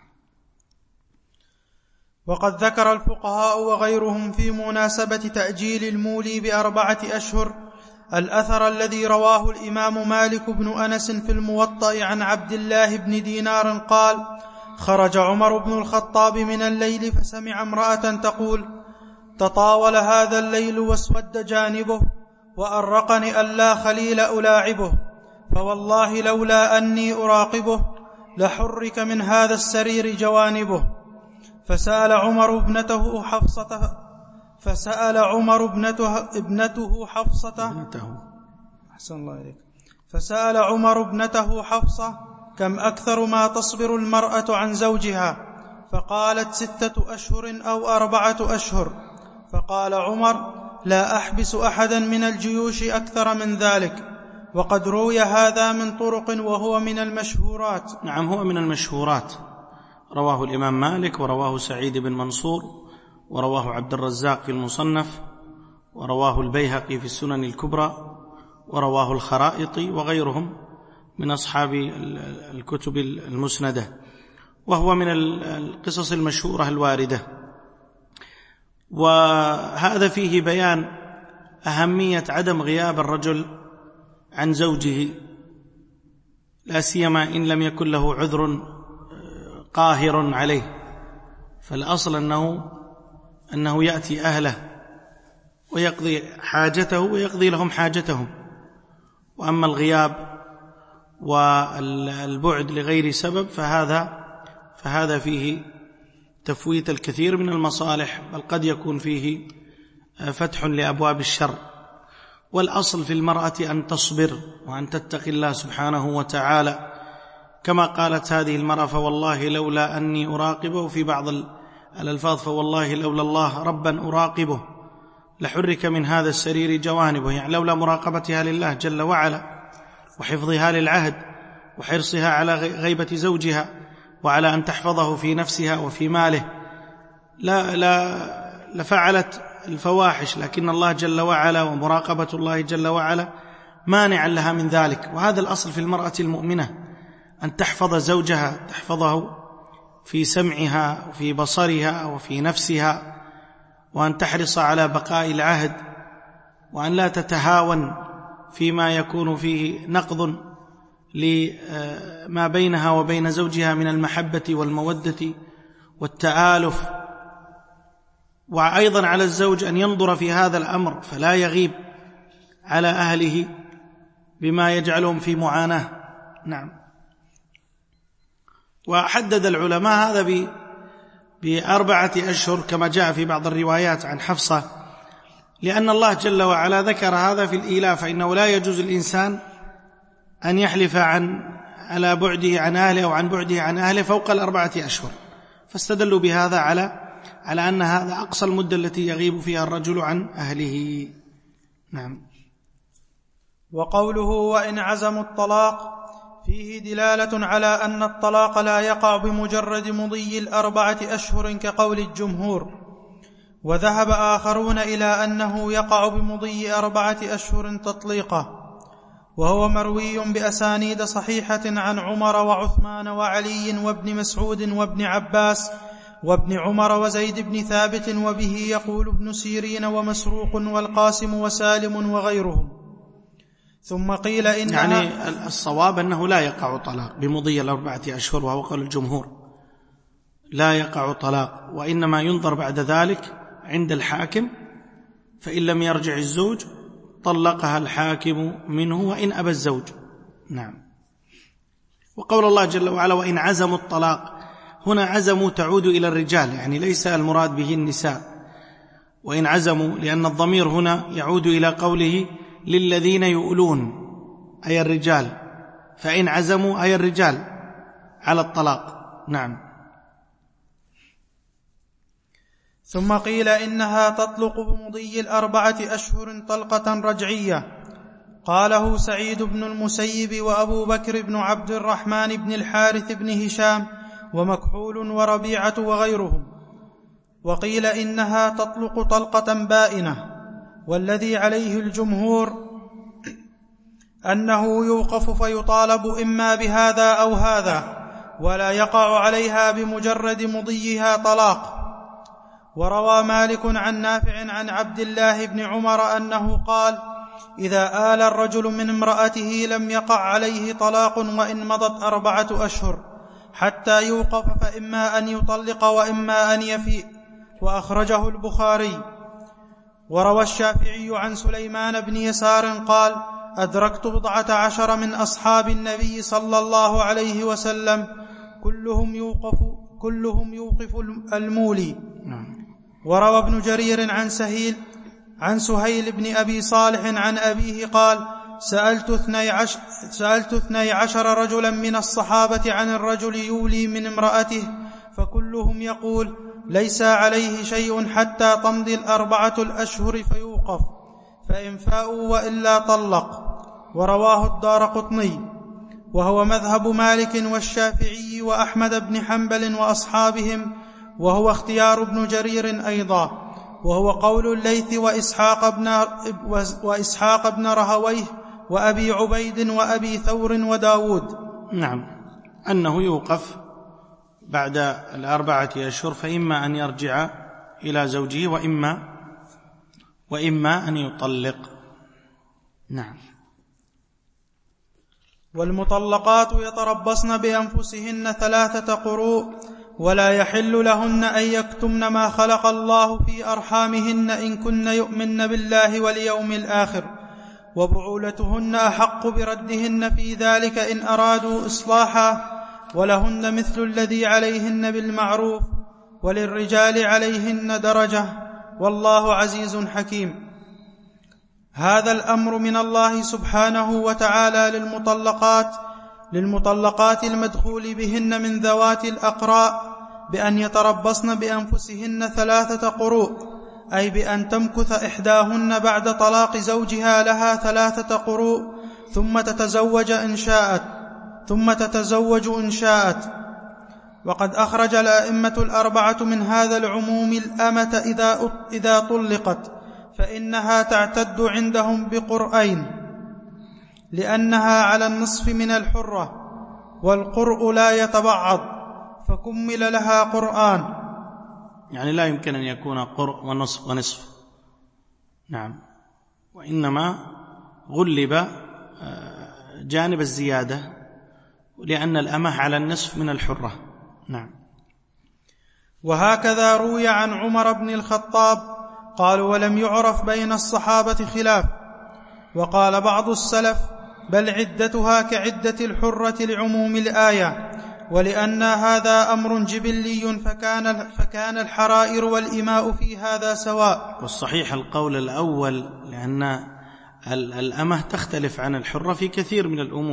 وقد ذكر الفقهاء وغيرهم في مناسبة تأجيل المولي ب4 أشهر الأثر الذي رواه الإمام مالك بن أنس في الموطأ عن عبد الله بن دينار قال: خرج عمر بن الخطاب من الليل فسمع امرأة تقول: تطاول هذا الليل واسود جانبه وأرقني ألا خليل ألاعبه، فوالله لولا أني أراقبه لحرك من هذا السرير جوانبه. فسأل عمر ابنته حفصة كم أكثر ما تصبر المرأة عن زوجها، فقالت 6 أشهر أو 4 أشهر. فقال عمر: لا أحبس أحدا من الجيوش أكثر من ذلك. وقد روي هذا من طرق وهو من المشهورات. نعم، هو من المشهورات، رواه الإمام مالك، ورواه سعيد بن منصور، ورواه عبد الرزاق في المصنف، ورواه البيهقي في السنن الكبرى، ورواه الخرائطي وغيرهم من أصحاب الكتب المسندة، وهو من القصص المشهورة الواردة. وهذا فيه بيان أهمية عدم غياب الرجل عن زوجه، لا سيما إن لم يكن له عذر قاهر عليه، فالأصل أنه يأتي أهله ويقضي حاجته ويقضي لهم حاجتهم. وأما الغياب والبعد لغير سبب فهذا فيه تفويت الكثير من المصالح، بل قد يكون فيه فتح لأبواب الشر. والأصل في المرأة أن تصبر وأن تتقي الله سبحانه وتعالى، كما قالت هذه المرأة: فوالله لولا أني أراقبه، في بعض الألفاظ: فوالله لولا الله ربا أراقبه لحرك من هذا السرير جوانبه، يعني لولا مراقبتها لله جل وعلا وحفظها للعهد وحرصها على غيبة زوجها وعلى أن تحفظه في نفسها وفي ماله لفعلت الفواحش، لكن الله جل وعلا ومراقبة الله جل وعلا مانع لها من ذلك. وهذا الأصل في المرأة المؤمنة، أن تحفظ زوجها، تحفظه في سمعها وفي بصرها وفي نفسها، وأن تحرص على بقاء العهد، وأن لا تتهاون فيما يكون فيه نقض لما بينها وبين زوجها من المحبة والمودة والتآلف. وأيضا على الزوج أن ينظر في هذا الأمر فلا يغيب على أهله بما يجعلهم في معاناة. نعم. وحدد العلماء هذا ب4 أشهر كما جاء في بعض الروايات عن حفصة، لأن الله جل وعلا ذكر هذا في الإيلاء، فإنه لا يجوز الإنسان أن يحلف على بعده عن أهله أو عن بعده عن أهله فوق 4 أشهر، فاستدلوا بهذا على أن هذا أقصى المدة التي يغيب فيها الرجل عن أهله. نعم. وقوله وإن عزموا الطلاق فيه دلالة على أن الطلاق لا يقع بمجرد مضي 4 أشهر كقول الجمهور، وذهب آخرون إلى أنه يقع بمضي 4 أشهر تطليقه. وهو مروي بأسانيد صحيحة عن عمر وعثمان وعلي وابن مسعود وابن عباس وابن عمر وزيد بن ثابت، وبه يقول ابن سيرين ومسروق والقاسم وسالم وغيرهم. ثم قيل إنها يعني الصواب أنه لا يقع طلاق بمضي 4 أشهر، وهو قول الجمهور، لا يقع طلاق، وإنما ينظر بعد ذلك عند الحاكم، فإن لم يرجع الزوج طلقها الحاكم منه وإن أبى الزوج. نعم. وقول الله جل وعلا وإن عزموا الطلاق، هنا عزموا تعود إلى الرجال، يعني ليس المراد به النساء. وإن عزموا لأن الضمير هنا يعود إلى قوله للذين يؤلون، أي الرجال، فإن عزموا أي الرجال على الطلاق. نعم. ثم قيل إنها تطلق بمضي 4 أشهر طلقة رجعية. قاله سعيد بن المسيب وأبو بكر بن عبد الرحمن بن الحارث بن هشام ومكحول وربيعة وغيرهم. وقيل إنها تطلق طلقة بائنة، والذي عليه الجمهور أنه يوقف فيطالب إما بهذا أو هذا، ولا يقع عليها بمجرد مضيها طلاق. وروى مالك عن نافع عن عبد الله بن عمر أنه قال إذا آل الرجل من امرأته لم يقع عليه طلاق وإن مضت 4 أشهر حتى يوقف، فإما أن يطلق وإما أن يفيء. وأخرجه البخاري. وروى الشافعي عن سليمان بن يسار قال أدركت 14 من أصحاب النبي صلى الله عليه وسلم كلهم يوقف المولي. وروى ابن جرير عن سهيل بن أبي صالح عن أبيه قال سألت 12 رجلا من الصحابة عن الرجل يولي من امرأته، فكلهم يقول ليس عليه شيء حتى تمضي 4 الأشهر فيوقف، فإن فاءوا وإلا طلق. ورواه الدارقطني، وهو مذهب مالك والشافعي وأحمد بن حنبل وأصحابهم، وهو اختيار ابن جرير أيضا، وهو قول الليث وإسحاق بن رهويه وأبي عبيد وأبي ثور وداود. نعم، أنه يوقف بعد 4 أشهر، فإما أن يرجع إلى زوجه وإما أن يطلق. نعم. والمطلقات يتربصن بأنفسهن 3 قروء، ولا يحل لهن أن يكتمن ما خلق الله في أرحامهن إن كن يؤمن بالله واليوم الآخر، وبعولتهن أحق بردهن في ذلك إن أرادوا إصلاحا، ولهن مثل الذي عليهن بالمعروف، وللرجال عليهن درجة، والله عزيز حكيم. هذا الأمر من الله سبحانه وتعالى للمطلقات المدخول بهن من ذوات الأقراء بأن يتربصن بأنفسهن 3 قروء، أي بأن تمكث إحداهن بعد طلاق زوجها لها 3 قروء ثم تتزوج إن شاءت. وقد أخرج الأئمة 4 من هذا العموم الأمة إذا طلقت، فإنها تعتد عندهم بقرئين، لأنها على النصف من الحرة، والقرء لا يتبعض، فكمل لها قرآن. يعني لا يمكن أن يكون قرء ونصف. نعم. وإنما غلب جانب الزيادة، لأن الأمة على النصف من الحرة. نعم. وهكذا روي عن عمر بن الخطاب قال ولم يعرف بين الصحابة خلاف. وقال بعض السلف بل عدتها كعدة الحرة لعموم الآية، ولأن هذا أمر جبلي فكان الحرائر والإماء في هذا سواء. والصحيح القول الأول، لأن الأمة تختلف عن الحرة في كثير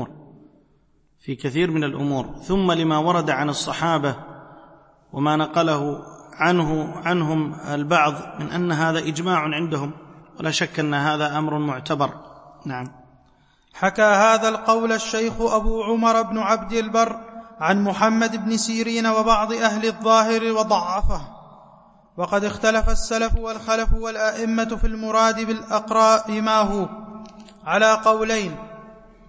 من الأمور، ثم لما ورد عن الصحابة وما نقله عنهم البعض من أن هذا إجماع عندهم، ولا شك أن هذا أمر معتبر. نعم. حكى هذا القول الشيخ أبو عمر بن عبد البر عن محمد بن سيرين وبعض أهل الظاهر وضعفه. وقد اختلف السلف والخلف والأئمة في المراد بالأقراء ما هو على قولين،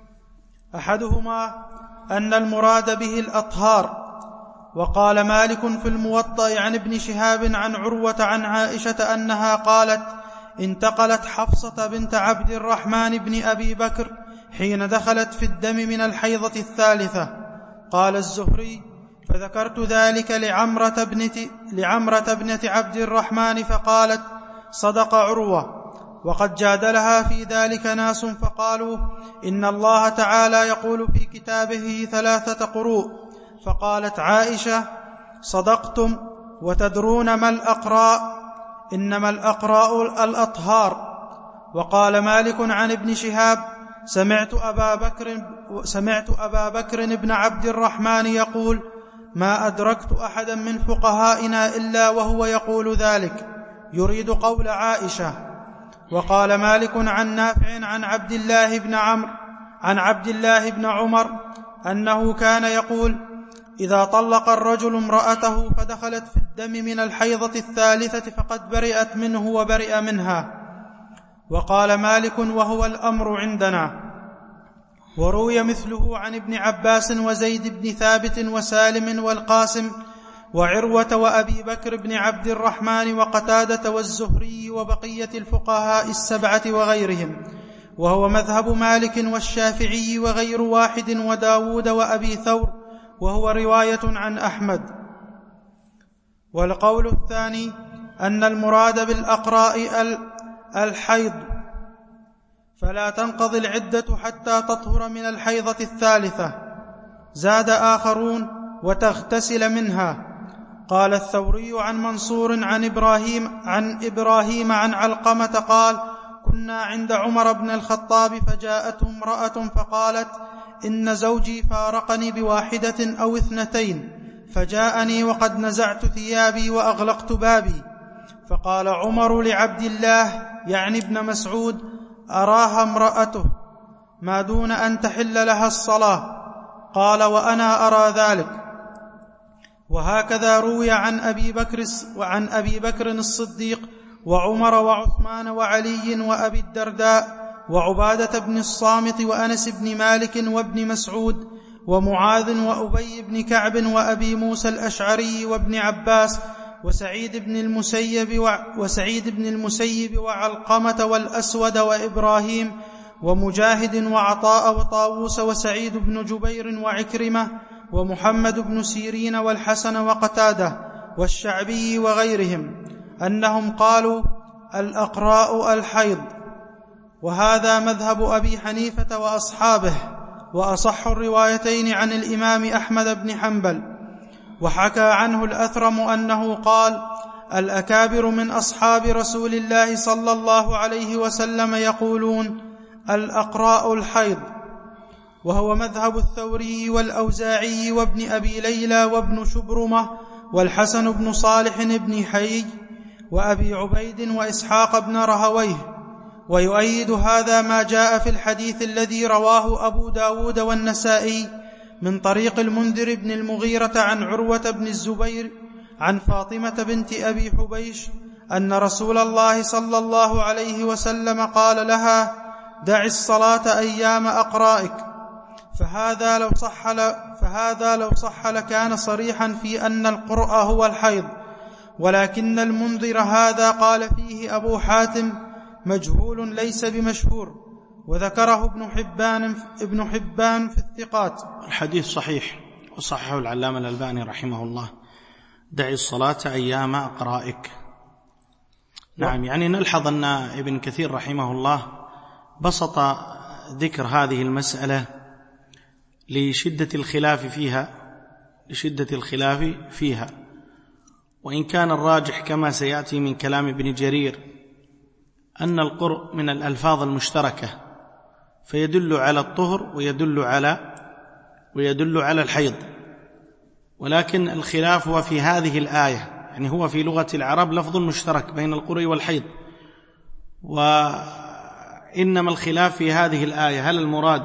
أحدهما أن المراد به الأطهار. وقال مالك في الموطأ عن ابن شهاب عن عروة عن عائشة أنها قالت: انتقلت حفصة بنت عبد الرحمن بن أبي بكر حين دخلت في الدم من الحيضة الثالثة. قال الزهري: فذكرت ذلك لعمرة ابنة عبد الرحمن فقالت: صدق عروة. وقد جادلها في ذلك ناس فقالوا: إن الله تعالى يقول في كتابه 3 قروء. فقالت عائشة: صدقتم، وتدرون ما الأقراء؟ إنما الأقراء الأطهار. وقال مالك عن ابن شهاب: سمعت أبا بكر بن عبد الرحمن يقول: ما أدركت أحدا من فقهائنا إلا وهو يقول ذلك، يريد قول عائشة. وقال مالك عن نافع عن عبد الله بن عمر أنه كان يقول: إذا طلق الرجل امرأته فدخلت في الدم من الحيضة الثالثة فقد برئت منه وبرئ منها. وقال مالك: وهو الأمر عندنا. وروي مثله عن ابن عباس وزيد بن ثابت وسالم والقاسم وعروة وأبي بكر بن عبد الرحمن وقتادة والزهري وبقية الفقهاء 7 وغيرهم، وهو مذهب مالك والشافعي وغير واحد وداود وأبي ثور، وهو رواية عن أحمد. والقول الثاني أن المراد بالأقراء الحيض، فلا تنقضي العدة حتى تطهر من الحيضة الثالثة. زاد آخرون: وتغتسل منها. قال الثوري عن منصور عن إبراهيم عن علقمة قال: كنا عند عمر بن الخطاب فجاءته امرأة فقالت: إن زوجي فارقني ب1 أو 2، فجاءني وقد نزعت ثيابي وأغلقت بابي. فقال عمر لعبد الله يعني ابن مسعود: أراها امرأته ما دون أن تحل لها الصلاة. قال: وأنا أرى ذلك. وهكذا روي عن أبي بكر الصديق وعمر وعثمان وعلي وأبي الدرداء وعبادة بن الصامت وأنس بن مالك وابن مسعود ومعاذ وأبي بن كعب وأبي موسى الأشعري وابن عباس وسعيد بن المسيب وعلقمة والأسود وإبراهيم ومجاهد وعطاء وطاووس وسعيد بن جبير وعكرمة ومحمد بن سيرين والحسن وقتادة والشعبي وغيرهم أنهم قالوا: الأقراء الحيض. وهذا مذهب أبي حنيفة وأصحابه، وأصح الروايتين عن الإمام أحمد بن حنبل. وحكى عنه الأثرم أنه قال: الأكابر من أصحاب رسول الله صلى الله عليه وسلم يقولون: الأقراء الحيض. وهو مذهب الثوري والأوزاعي وابن أبي ليلى وابن شبرمة والحسن بن صالح بن حي وأبي عبيد وإسحاق بن رهويه. ويؤيد هذا ما جاء في الحديث الذي رواه أبو داود والنسائي من طريق المنذر بن المغيرة عن عروة بن الزبير عن فاطمة بنت أبي حبيش أن رسول الله صلى الله عليه وسلم قال لها: دع الصلاة أيام أقرائك. فهذا لو صح لكان صريحا في أن القرء هو الحيض، ولكن المنذر هذا قال فيه أبو حاتم: مجهول ليس بمشهور، وذكره ابن حبان في الثقات. الحديث صحيح، وصححه العلامة الألباني رحمه الله: دع الصلاة أيام أقرائك. نعم، يعني نلحظ أن ابن كثير رحمه الله بسط ذكر هذه المسألة لشدة الخلاف فيها، وإن كان الراجح كما سيأتي من كلام ابن جرير أن القرء من الألفاظ المشتركة، فيدل على الطهر ويدل على الحيض. ولكن الخلاف هو في هذه الآية، يعني هو في لغة العرب لفظ مشترك بين القرء والحيض، وإنما الخلاف في هذه الآية: هل المراد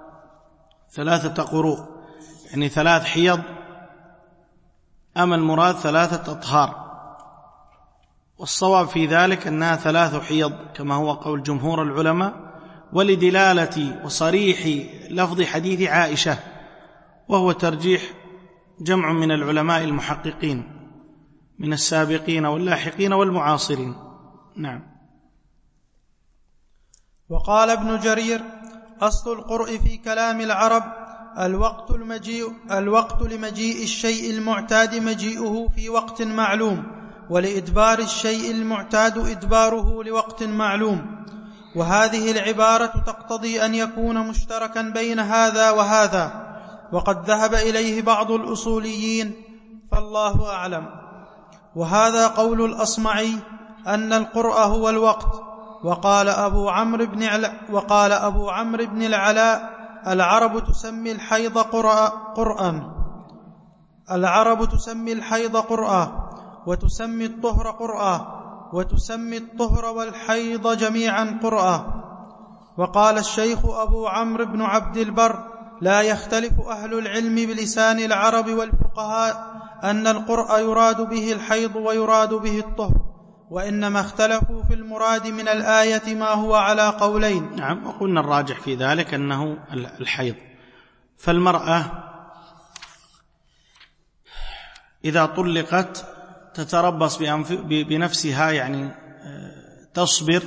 3 قروء يعني 3 حيض، أم المراد 3 أطهار؟ والصواب في ذلك أنها 3 حيض كما هو قول جمهور العلماء، ولدلالة وصريح لفظ حديث عائشة، وهو ترجيح جمع من العلماء المحققين من السابقين واللاحقين والمعاصرين. نعم. وقال ابن جرير: أصل القرء في كلام العرب الوقت لمجيء الشيء المعتاد مجيئه في وقت معلوم، ولإدبار الشيء المعتاد إدباره لوقت معلوم. وهذه العبارة تقتضي أن يكون مشتركا بين هذا وهذا، وقد ذهب إليه بعض الأصوليين، فالله أعلم. وهذا قول الأصمعي أن القرء هو الوقت. وقال أبو عمرو بن العلاء: العرب تسمي الحيض قرآ، وتسمي الطهر قرآ، وتسمي الطهر والحيض جميعا قرآ. وقال الشيخ أبو عمرو بن عبد البر: لا يختلف أهل العلم بلسان العرب والفقهاء أن القرء يراد به الحيض ويراد به الطهر، وإنما اختلفوا في المراد من الآية ما هو على قولين. نعم. وقلنا الراجح في ذلك أنه الحيض. فالمرأة إذا طلقت تتربص بنفسها، يعني تصبر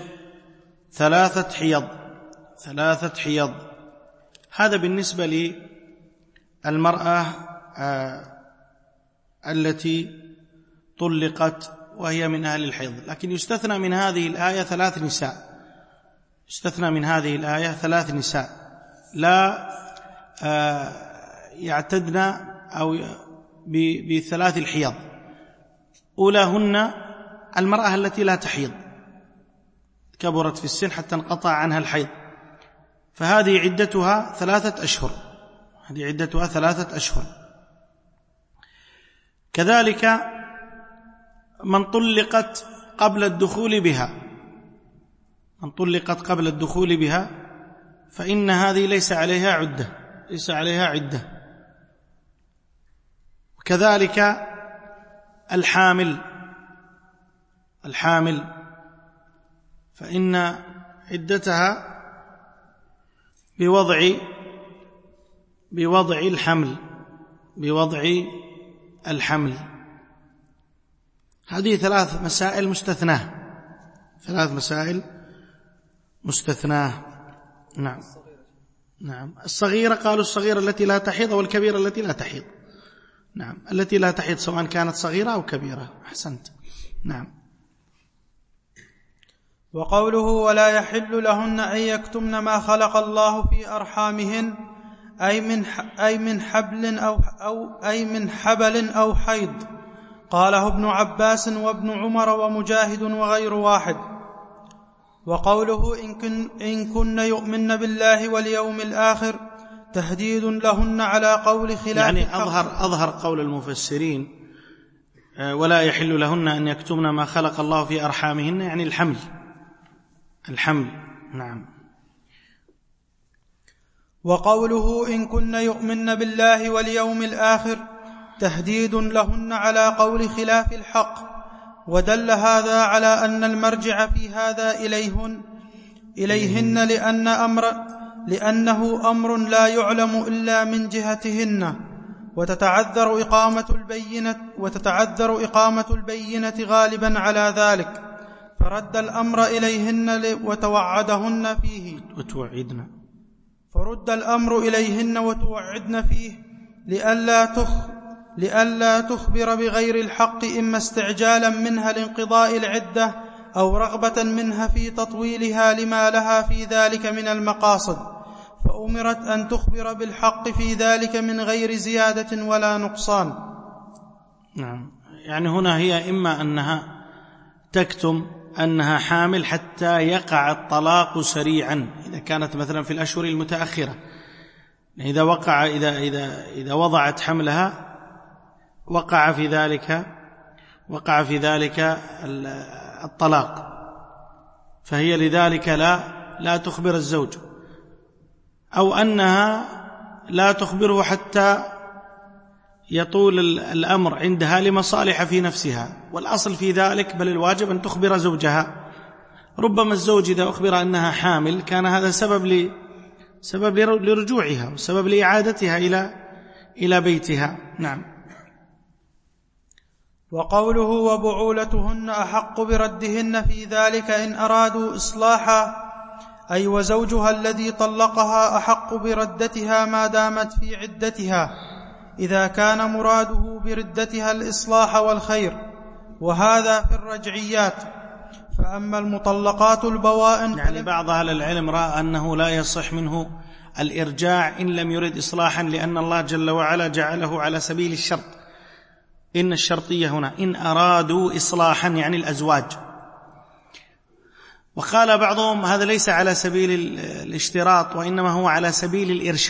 3 حيض. هذا بالنسبة للمرأة التي طلقت وهي من أهل الحيض. لكن يستثنى من هذه الآية 3 نساء لا يعتدن أو ب3 الحيض. أولاهن المرأة التي لا تحيض، كبرت في السن حتى انقطع عنها الحيض، فهذه عدتها 3 أشهر. كذلك من طلقت قبل الدخول بها فإن هذه ليس عليها عدة. وكذلك الحامل فإن عدتها بوضع الحمل. هذه 3 مسائل مستثناه. نعم. الصغيرة قالوا الصغيرة التي لا تحيض، والكبيرة التي لا تحيض. نعم. التي لا تحيض سواء كانت صغيرة أو كبيرة. أحسنت. نعم. وقوله: ولا يحل لهن أن يكتمن ما خلق الله في أرحامهن، أي من حبل أو حيض. قاله ابن عباس وابن عمر ومجاهد وغير واحد. وقوله: إن كن يؤمن بالله واليوم الآخر، تهديد لهن على قول خلاف، يعني أظهر قول المفسرين ولا يحل لهن أن يكتمن ما خلق الله في أرحامهن، يعني الحمل. نعم. وقوله: إن كن يؤمن بالله واليوم الآخر، تهديد لهن على قول خلاف الحق. ودل هذا على أن المرجع في هذا إليهن لأنه أمر لا يعلم إلا من جهتهن، وتتعذر إقامة البينة غالبا على ذلك، فرد الأمر إليهن وتوعدن فيه لئلا تخبر بغير الحق، إما استعجالا منها لانقضاء العدة، أو رغبة منها في تطويلها لما لها في ذلك من المقاصد، فأمرت أن تخبر بالحق في ذلك من غير زيادة ولا نقصان. نعم. يعني هنا هي إما أنها تكتم أنها حامل حتى يقع الطلاق سريعا، إذا كانت مثلا في الأشهر المتأخرة، إذا وضعت حملها وقع في ذلك الطلاق، فهي لذلك لا تخبر الزوج، أو أنها لا تخبره حتى يطول الأمر عندها لمصالح في نفسها، والأصل في ذلك بل الواجب أن تخبر زوجها ربما الزوج إذا أخبر أنها حامل كان هذا سبب لرجوعها وسبب لإعادتها إلى بيتها. نعم. وقوله وبعولتهن أحق بردهن في ذلك إن أرادوا إصلاحا، أي وزوجها الذي طلقها أحق بردتها ما دامت في عدتها، إذا كان مراده بردتها الإصلاح والخير، وهذا في الرجعيات. فأما المطلقات البوائن يعني بعض أهل العلم رأى أنه لا يصح منه الإرجاع إن لم يرد إصلاحا، لأن الله جل وعلا جعله على سبيل الشرط. إن الشرطية هنا إن أرادوا إصلاحا يعني الأزواج. وقال بعضهم هذا ليس على سبيل الاشتراط، وإنما هو على سبيل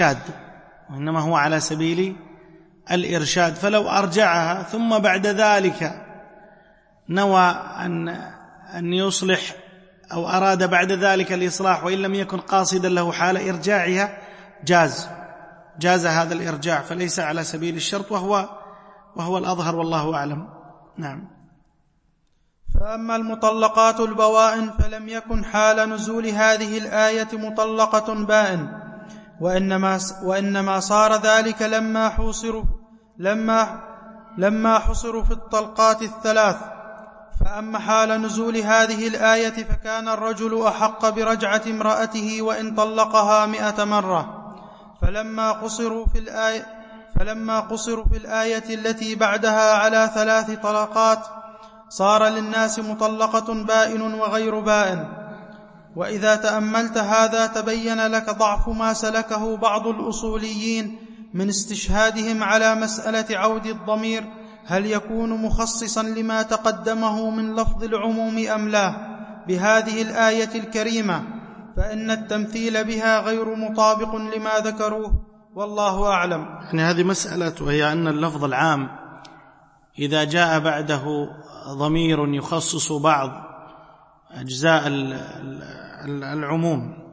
الإرشاد. فلو أرجعها ثم بعد ذلك نوى أن يصلح أو أراد بعد ذلك الإصلاح وإن لم يكن قاصدا له حال إرجاعها جاز هذا الإرجاع، فليس على سبيل الشرط، وهو الأظهر والله أعلم. نعم. فأما المطلقات البوائن فلم يكن حال نزول هذه الآية مطلقة بائن، وإنما صار ذلك لما حصروا في الطلقات الثلاث. فأما حال نزول هذه الآية فكان الرجل أحق برجعة امرأته وإن طلقها 100 مرة، فلما قصروا في الآية التي بعدها على 3 طلقات صار للناس مطلقة بائن وغير بائن. وإذا تأملت هذا تبين لك ضعف ما سلكه بعض الأصوليين من استشهادهم على مسألة عود الضمير هل يكون مخصصا لما تقدمه من لفظ العموم أم لا بهذه الآية الكريمة، فإن التمثيل بها غير مطابق لما ذكروه، والله أعلم. يعني هذه مسألة، وهي أن اللفظ العام إذا جاء بعده ضمير يخصص بعض أجزاء العموم،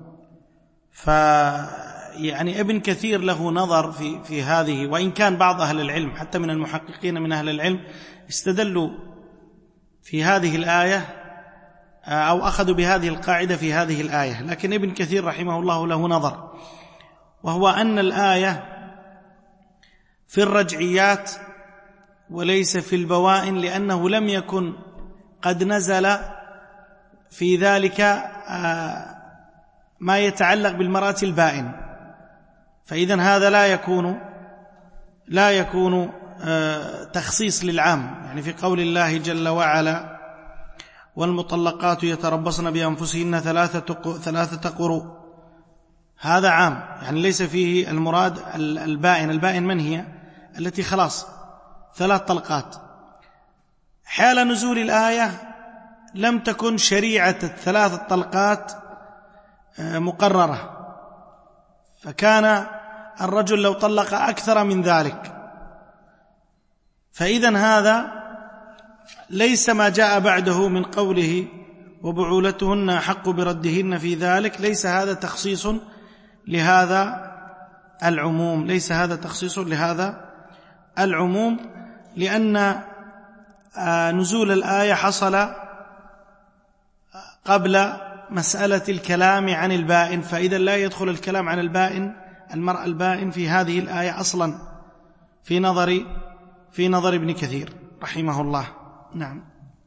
يعني ابن كثير له نظر في هذه، وإن كان بعض أهل العلم حتى من المحققين من أهل العلم استدلوا في هذه الآية أو أخذوا بهذه القاعدة في هذه الآية، لكن ابن كثير رحمه الله له نظر، وهو أن الآية في الرجعيات وليس في البوائن، لأنه لم يكن قد نزل في ذلك ما يتعلق بالمرأة البائن، فإذن هذا لا يكون تخصيص للعام. يعني في قول الله جل وعلا والمطلقات يتربصن بأنفسهن 3 قروء، هذا عام، يعني ليس فيه المراد البائن من هي؟ التي خلاص 3 طلقات. حال نزول الآية لم تكن شريعة 3 طلقات مقررة، فكان الرجل لو طلق أكثر من ذلك، فإذن هذا ليس ما جاء بعده من قوله وبعولتهن أحق بردهن في ذلك، ليس هذا تخصيص لهذا العموم، لأن نزول الآية حصل قبل مسألة الكلام عن البائن، فإذا لا يدخل الكلام عن المرأة البائن في هذه الآية أصلا في نظر ابن كثير رحمه الله. نعم.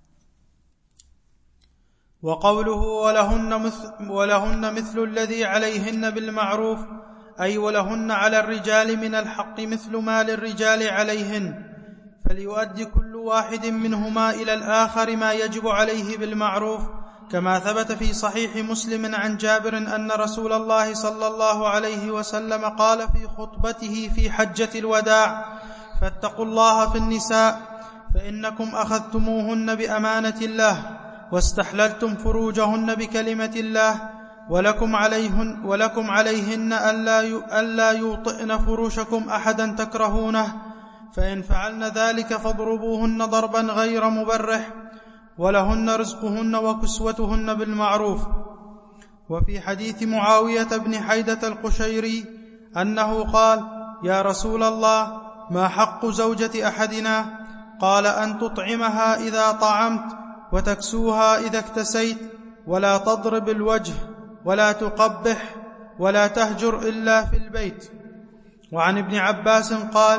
وقوله ولهن مثل الذي عليهن بالمعروف، أي ولهن على الرجال من الحق مثل ما للرجال عليهن، فليؤدي كل واحد منهما إلى الآخر ما يجب عليه بالمعروف، كما ثبت في صحيح مسلم عن جابر أن رسول الله صلى الله عليه وسلم قال في خطبته في حجة الوداع: فاتقوا الله في النساء، فإنكم أخذتموهن بأمانة الله واستحللتم فروجهن بكلمة الله، ولكم عليهن ألا يوطئن فروشكم أحدا تكرهونه، فإن فعلن ذلك فاضربوهن ضربا غير مبرح، ولهن رزقهن وكسوتهن بالمعروف. وفي حديث معاوية بن حيدة القشيري أنه قال: يا رسول الله، ما حق زوجة أحدنا؟ قال: أن تطعمها إذا طعمت، وتكسوها إذا اكتسيت، ولا تضرب الوجه ولا تقبح ولا تهجر إلا في البيت. وعن ابن عباس قال: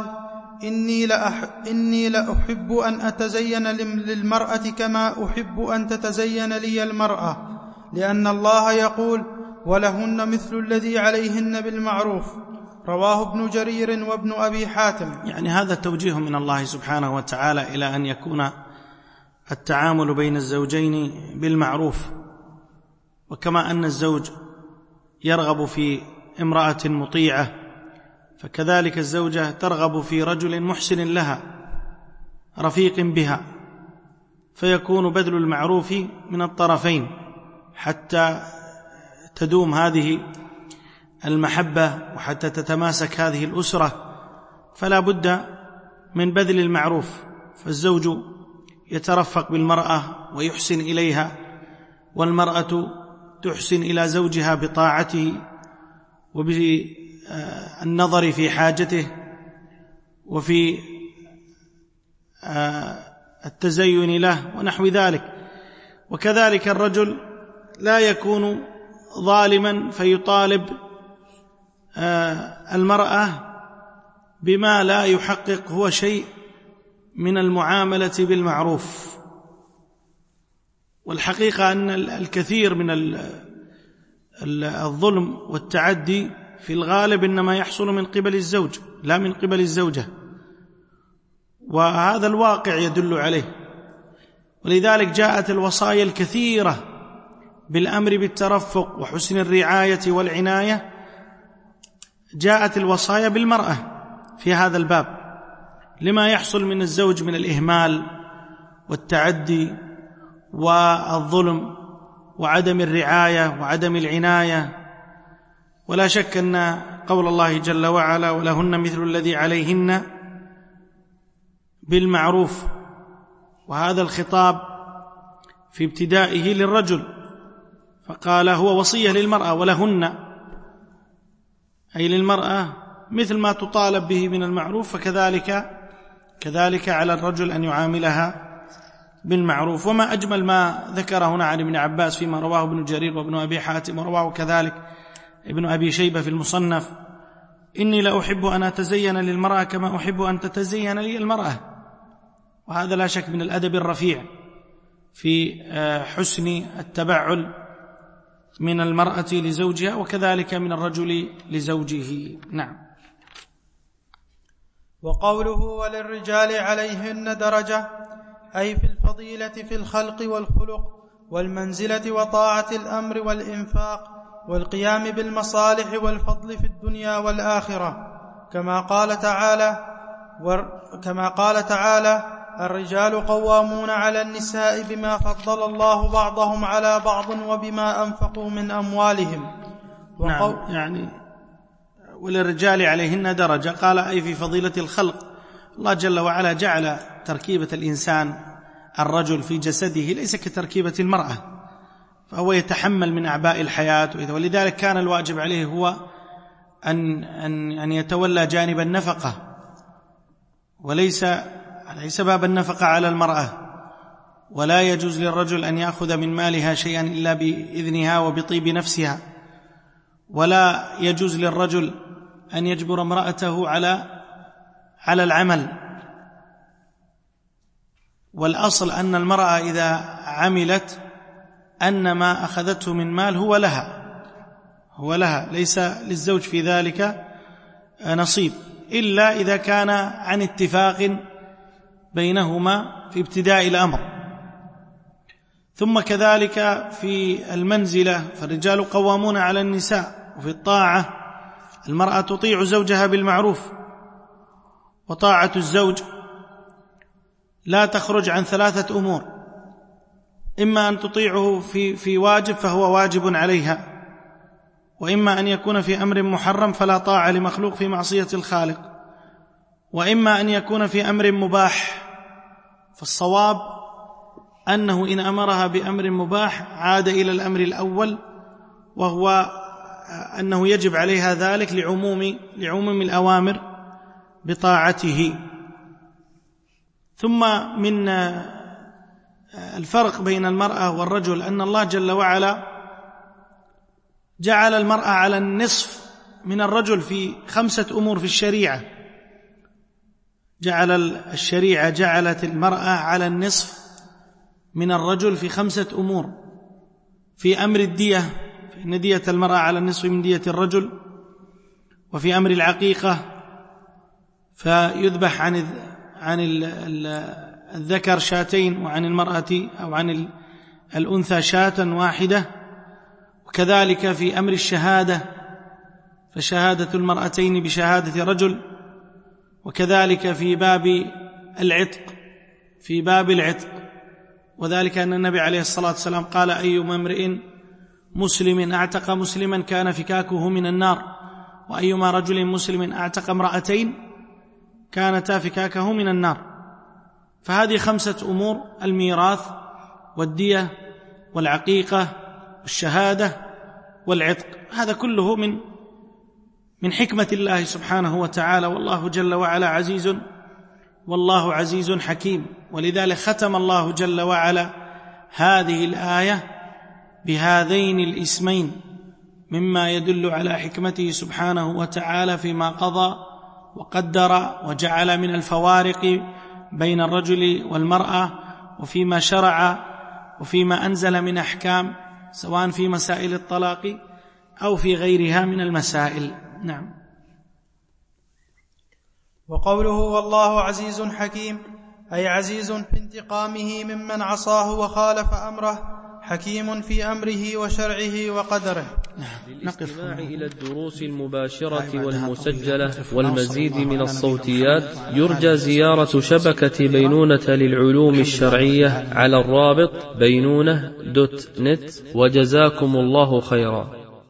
إني لأحب أن أتزين للمرأة كما أحب أن تتزين لي المرأة، لأن الله يقول: ولهن مثل الذي عليهن بالمعروف. رواه ابن جرير وابن أبي حاتم. يعني هذا توجيه من الله سبحانه وتعالى إلى أن يكون التعامل بين الزوجين بالمعروف، وكما أن الزوج يرغب في امرأة مطيعة، فكذلك الزوجة ترغب في رجل محسن لها رفيق بها، فيكون بذل المعروف من الطرفين حتى تدوم هذه المحبة وحتى تتماسك هذه الأسرة. فلا بد من بذل المعروف، فالزوج يترفق بالمرأة ويحسن إليها، والمرأة تحسن إلى زوجها بطاعته وبالنظر في حاجته وفي التزين له ونحو ذلك. وكذلك الرجل لا يكون ظالما فيطالب المرأة بما لا يحقق هو شيء من المعاملة بالمعروف. والحقيقة أن الكثير من الظلم والتعدي في الغالب إنما يحصل من قبل الزوج لا من قبل الزوجة، وهذا الواقع يدل عليه. ولذلك جاءت الوصايا الكثيرة بالأمر بالترفق وحسن الرعاية والعناية، جاءت الوصايا بالمرأة في هذا الباب، لما يحصل من الزوج من الإهمال والتعدي والظلم وعدم الرعاية وعدم العناية. ولا شك أن قول الله جل وعلا: ولهن مثل الذي عليهن بالمعروف، وهذا الخطاب في ابتدائه للرجل، فقال هو وصية للمرأة، ولهن أي للمرأة مثل ما تطالب به من المعروف، فكذلك على الرجل أن يعاملها بالمعروف. وما أجمل ما ذكر هنا عن ابن عباس فيما رواه ابن جرير وابن أبي حاتم، ورواه كذلك ابن أبي شيبة في المصنف: إني لأحب أن أتزين للمرأة كما أحب أن تتزين لي المرأة. وهذا لا شك من الأدب الرفيع في حسن التبعل من المرأة لزوجها، وكذلك من الرجل لزوجه. نعم. وقوله: وللرجال عليهن درجة، أي في الفضيلة في الخلق والخلق والمنزلة وطاعة الأمر والإنفاق والقيام بالمصالح والفضل في الدنيا والآخرة، كما قال تعالى: الرجال قوامون على النساء بما فضل الله بعضهم على بعض وبما أنفقوا من أموالهم. نعم، يعني وللرجال عليهن درجة، قال أي في فضيلة الخلق. الله جل وعلا جعل تركيبة الإنسان الرجل في جسده ليس كتركيبة المرأة، فهو يتحمل من أعباء الحياة، ولذلك كان الواجب عليه هو أن يتولى جانب النفقة، وليس باب النفقة على المرأة. ولا يجوز للرجل أن يأخذ من مالها شيئا إلا بإذنها وبطيب نفسها، ولا يجوز للرجل أن يجبر امرأته على العمل. والأصل أن المرأة إذا عملت أن ما أخذته من مال هو لها، ليس للزوج في ذلك نصيب، إلا إذا كان عن اتفاق بينهما في ابتداء الأمر. ثم كذلك في المنزلة فالرجال قوامون على النساء، وفي الطاعة المرأة تطيع زوجها بالمعروف، وطاعة الزوج لا تخرج عن 3 أمور: إما أن تطيعه في واجب فهو واجب عليها، وإما أن يكون في أمر محرم فلا طاعة لمخلوق في معصية الخالق، وإما أن يكون في أمر مباح. فالصواب أنه إن أمرها بأمر مباح عاد إلى الأمر الأول، وهو أنه يجب عليها ذلك لعموم الأوامر بطاعته. ثم من الفرق بين المرأة والرجل أن الله جل وعلا جعل المرأة على النصف من الرجل في 5 أمور في الشريعة. الشريعة جعلت المرأة على النصف من الرجل في 5 أمور. في أمر الدية، فإن دية المرأة على النصف من دية الرجل. وفي أمر العقيقة فيذبح عن الذكر 2 وعن المرأة أو عن الأنثى 1 شاة. وكذلك في أمر الشهادة فشهادة المرأتين بشهادة رجل. وكذلك في باب العتق، وذلك أن النبي عليه الصلاة والسلام قال: أيما امرئ مسلم أعتق مسلما كان فكاكه من النار، وأيما رجل مسلم أعتق امرأتين كانتا فكاكه من النار. فهذه 5 أمور: الميراث والدية والعقيقة والشهادة والعتق. هذا كله من حكمة الله سبحانه وتعالى، والله جل وعلا عزيز حكيم. ولذلك ختم الله جل وعلا هذه الآية بهذين الاسمين مما يدل على حكمته سبحانه وتعالى فيما قضى وقدر وجعل من الفوارق بين الرجل والمرأة، وفيما شرع وفيما أنزل من أحكام، سواء في مسائل الطلاق أو في غيرها من المسائل. نعم. وقوله والله عزيز حكيم، أي عزيز في انتقامه ممن عصاه وخالف أمره، حكيم في أمره وشرعه وقدره. للاستماع إلى الدروس المباشرة والمسجلة والمزيد من الصوتيات يرجى زيارة شبكة بينونة للعلوم الشرعية على الرابط بينونة.net. وجزاكم الله خيرا.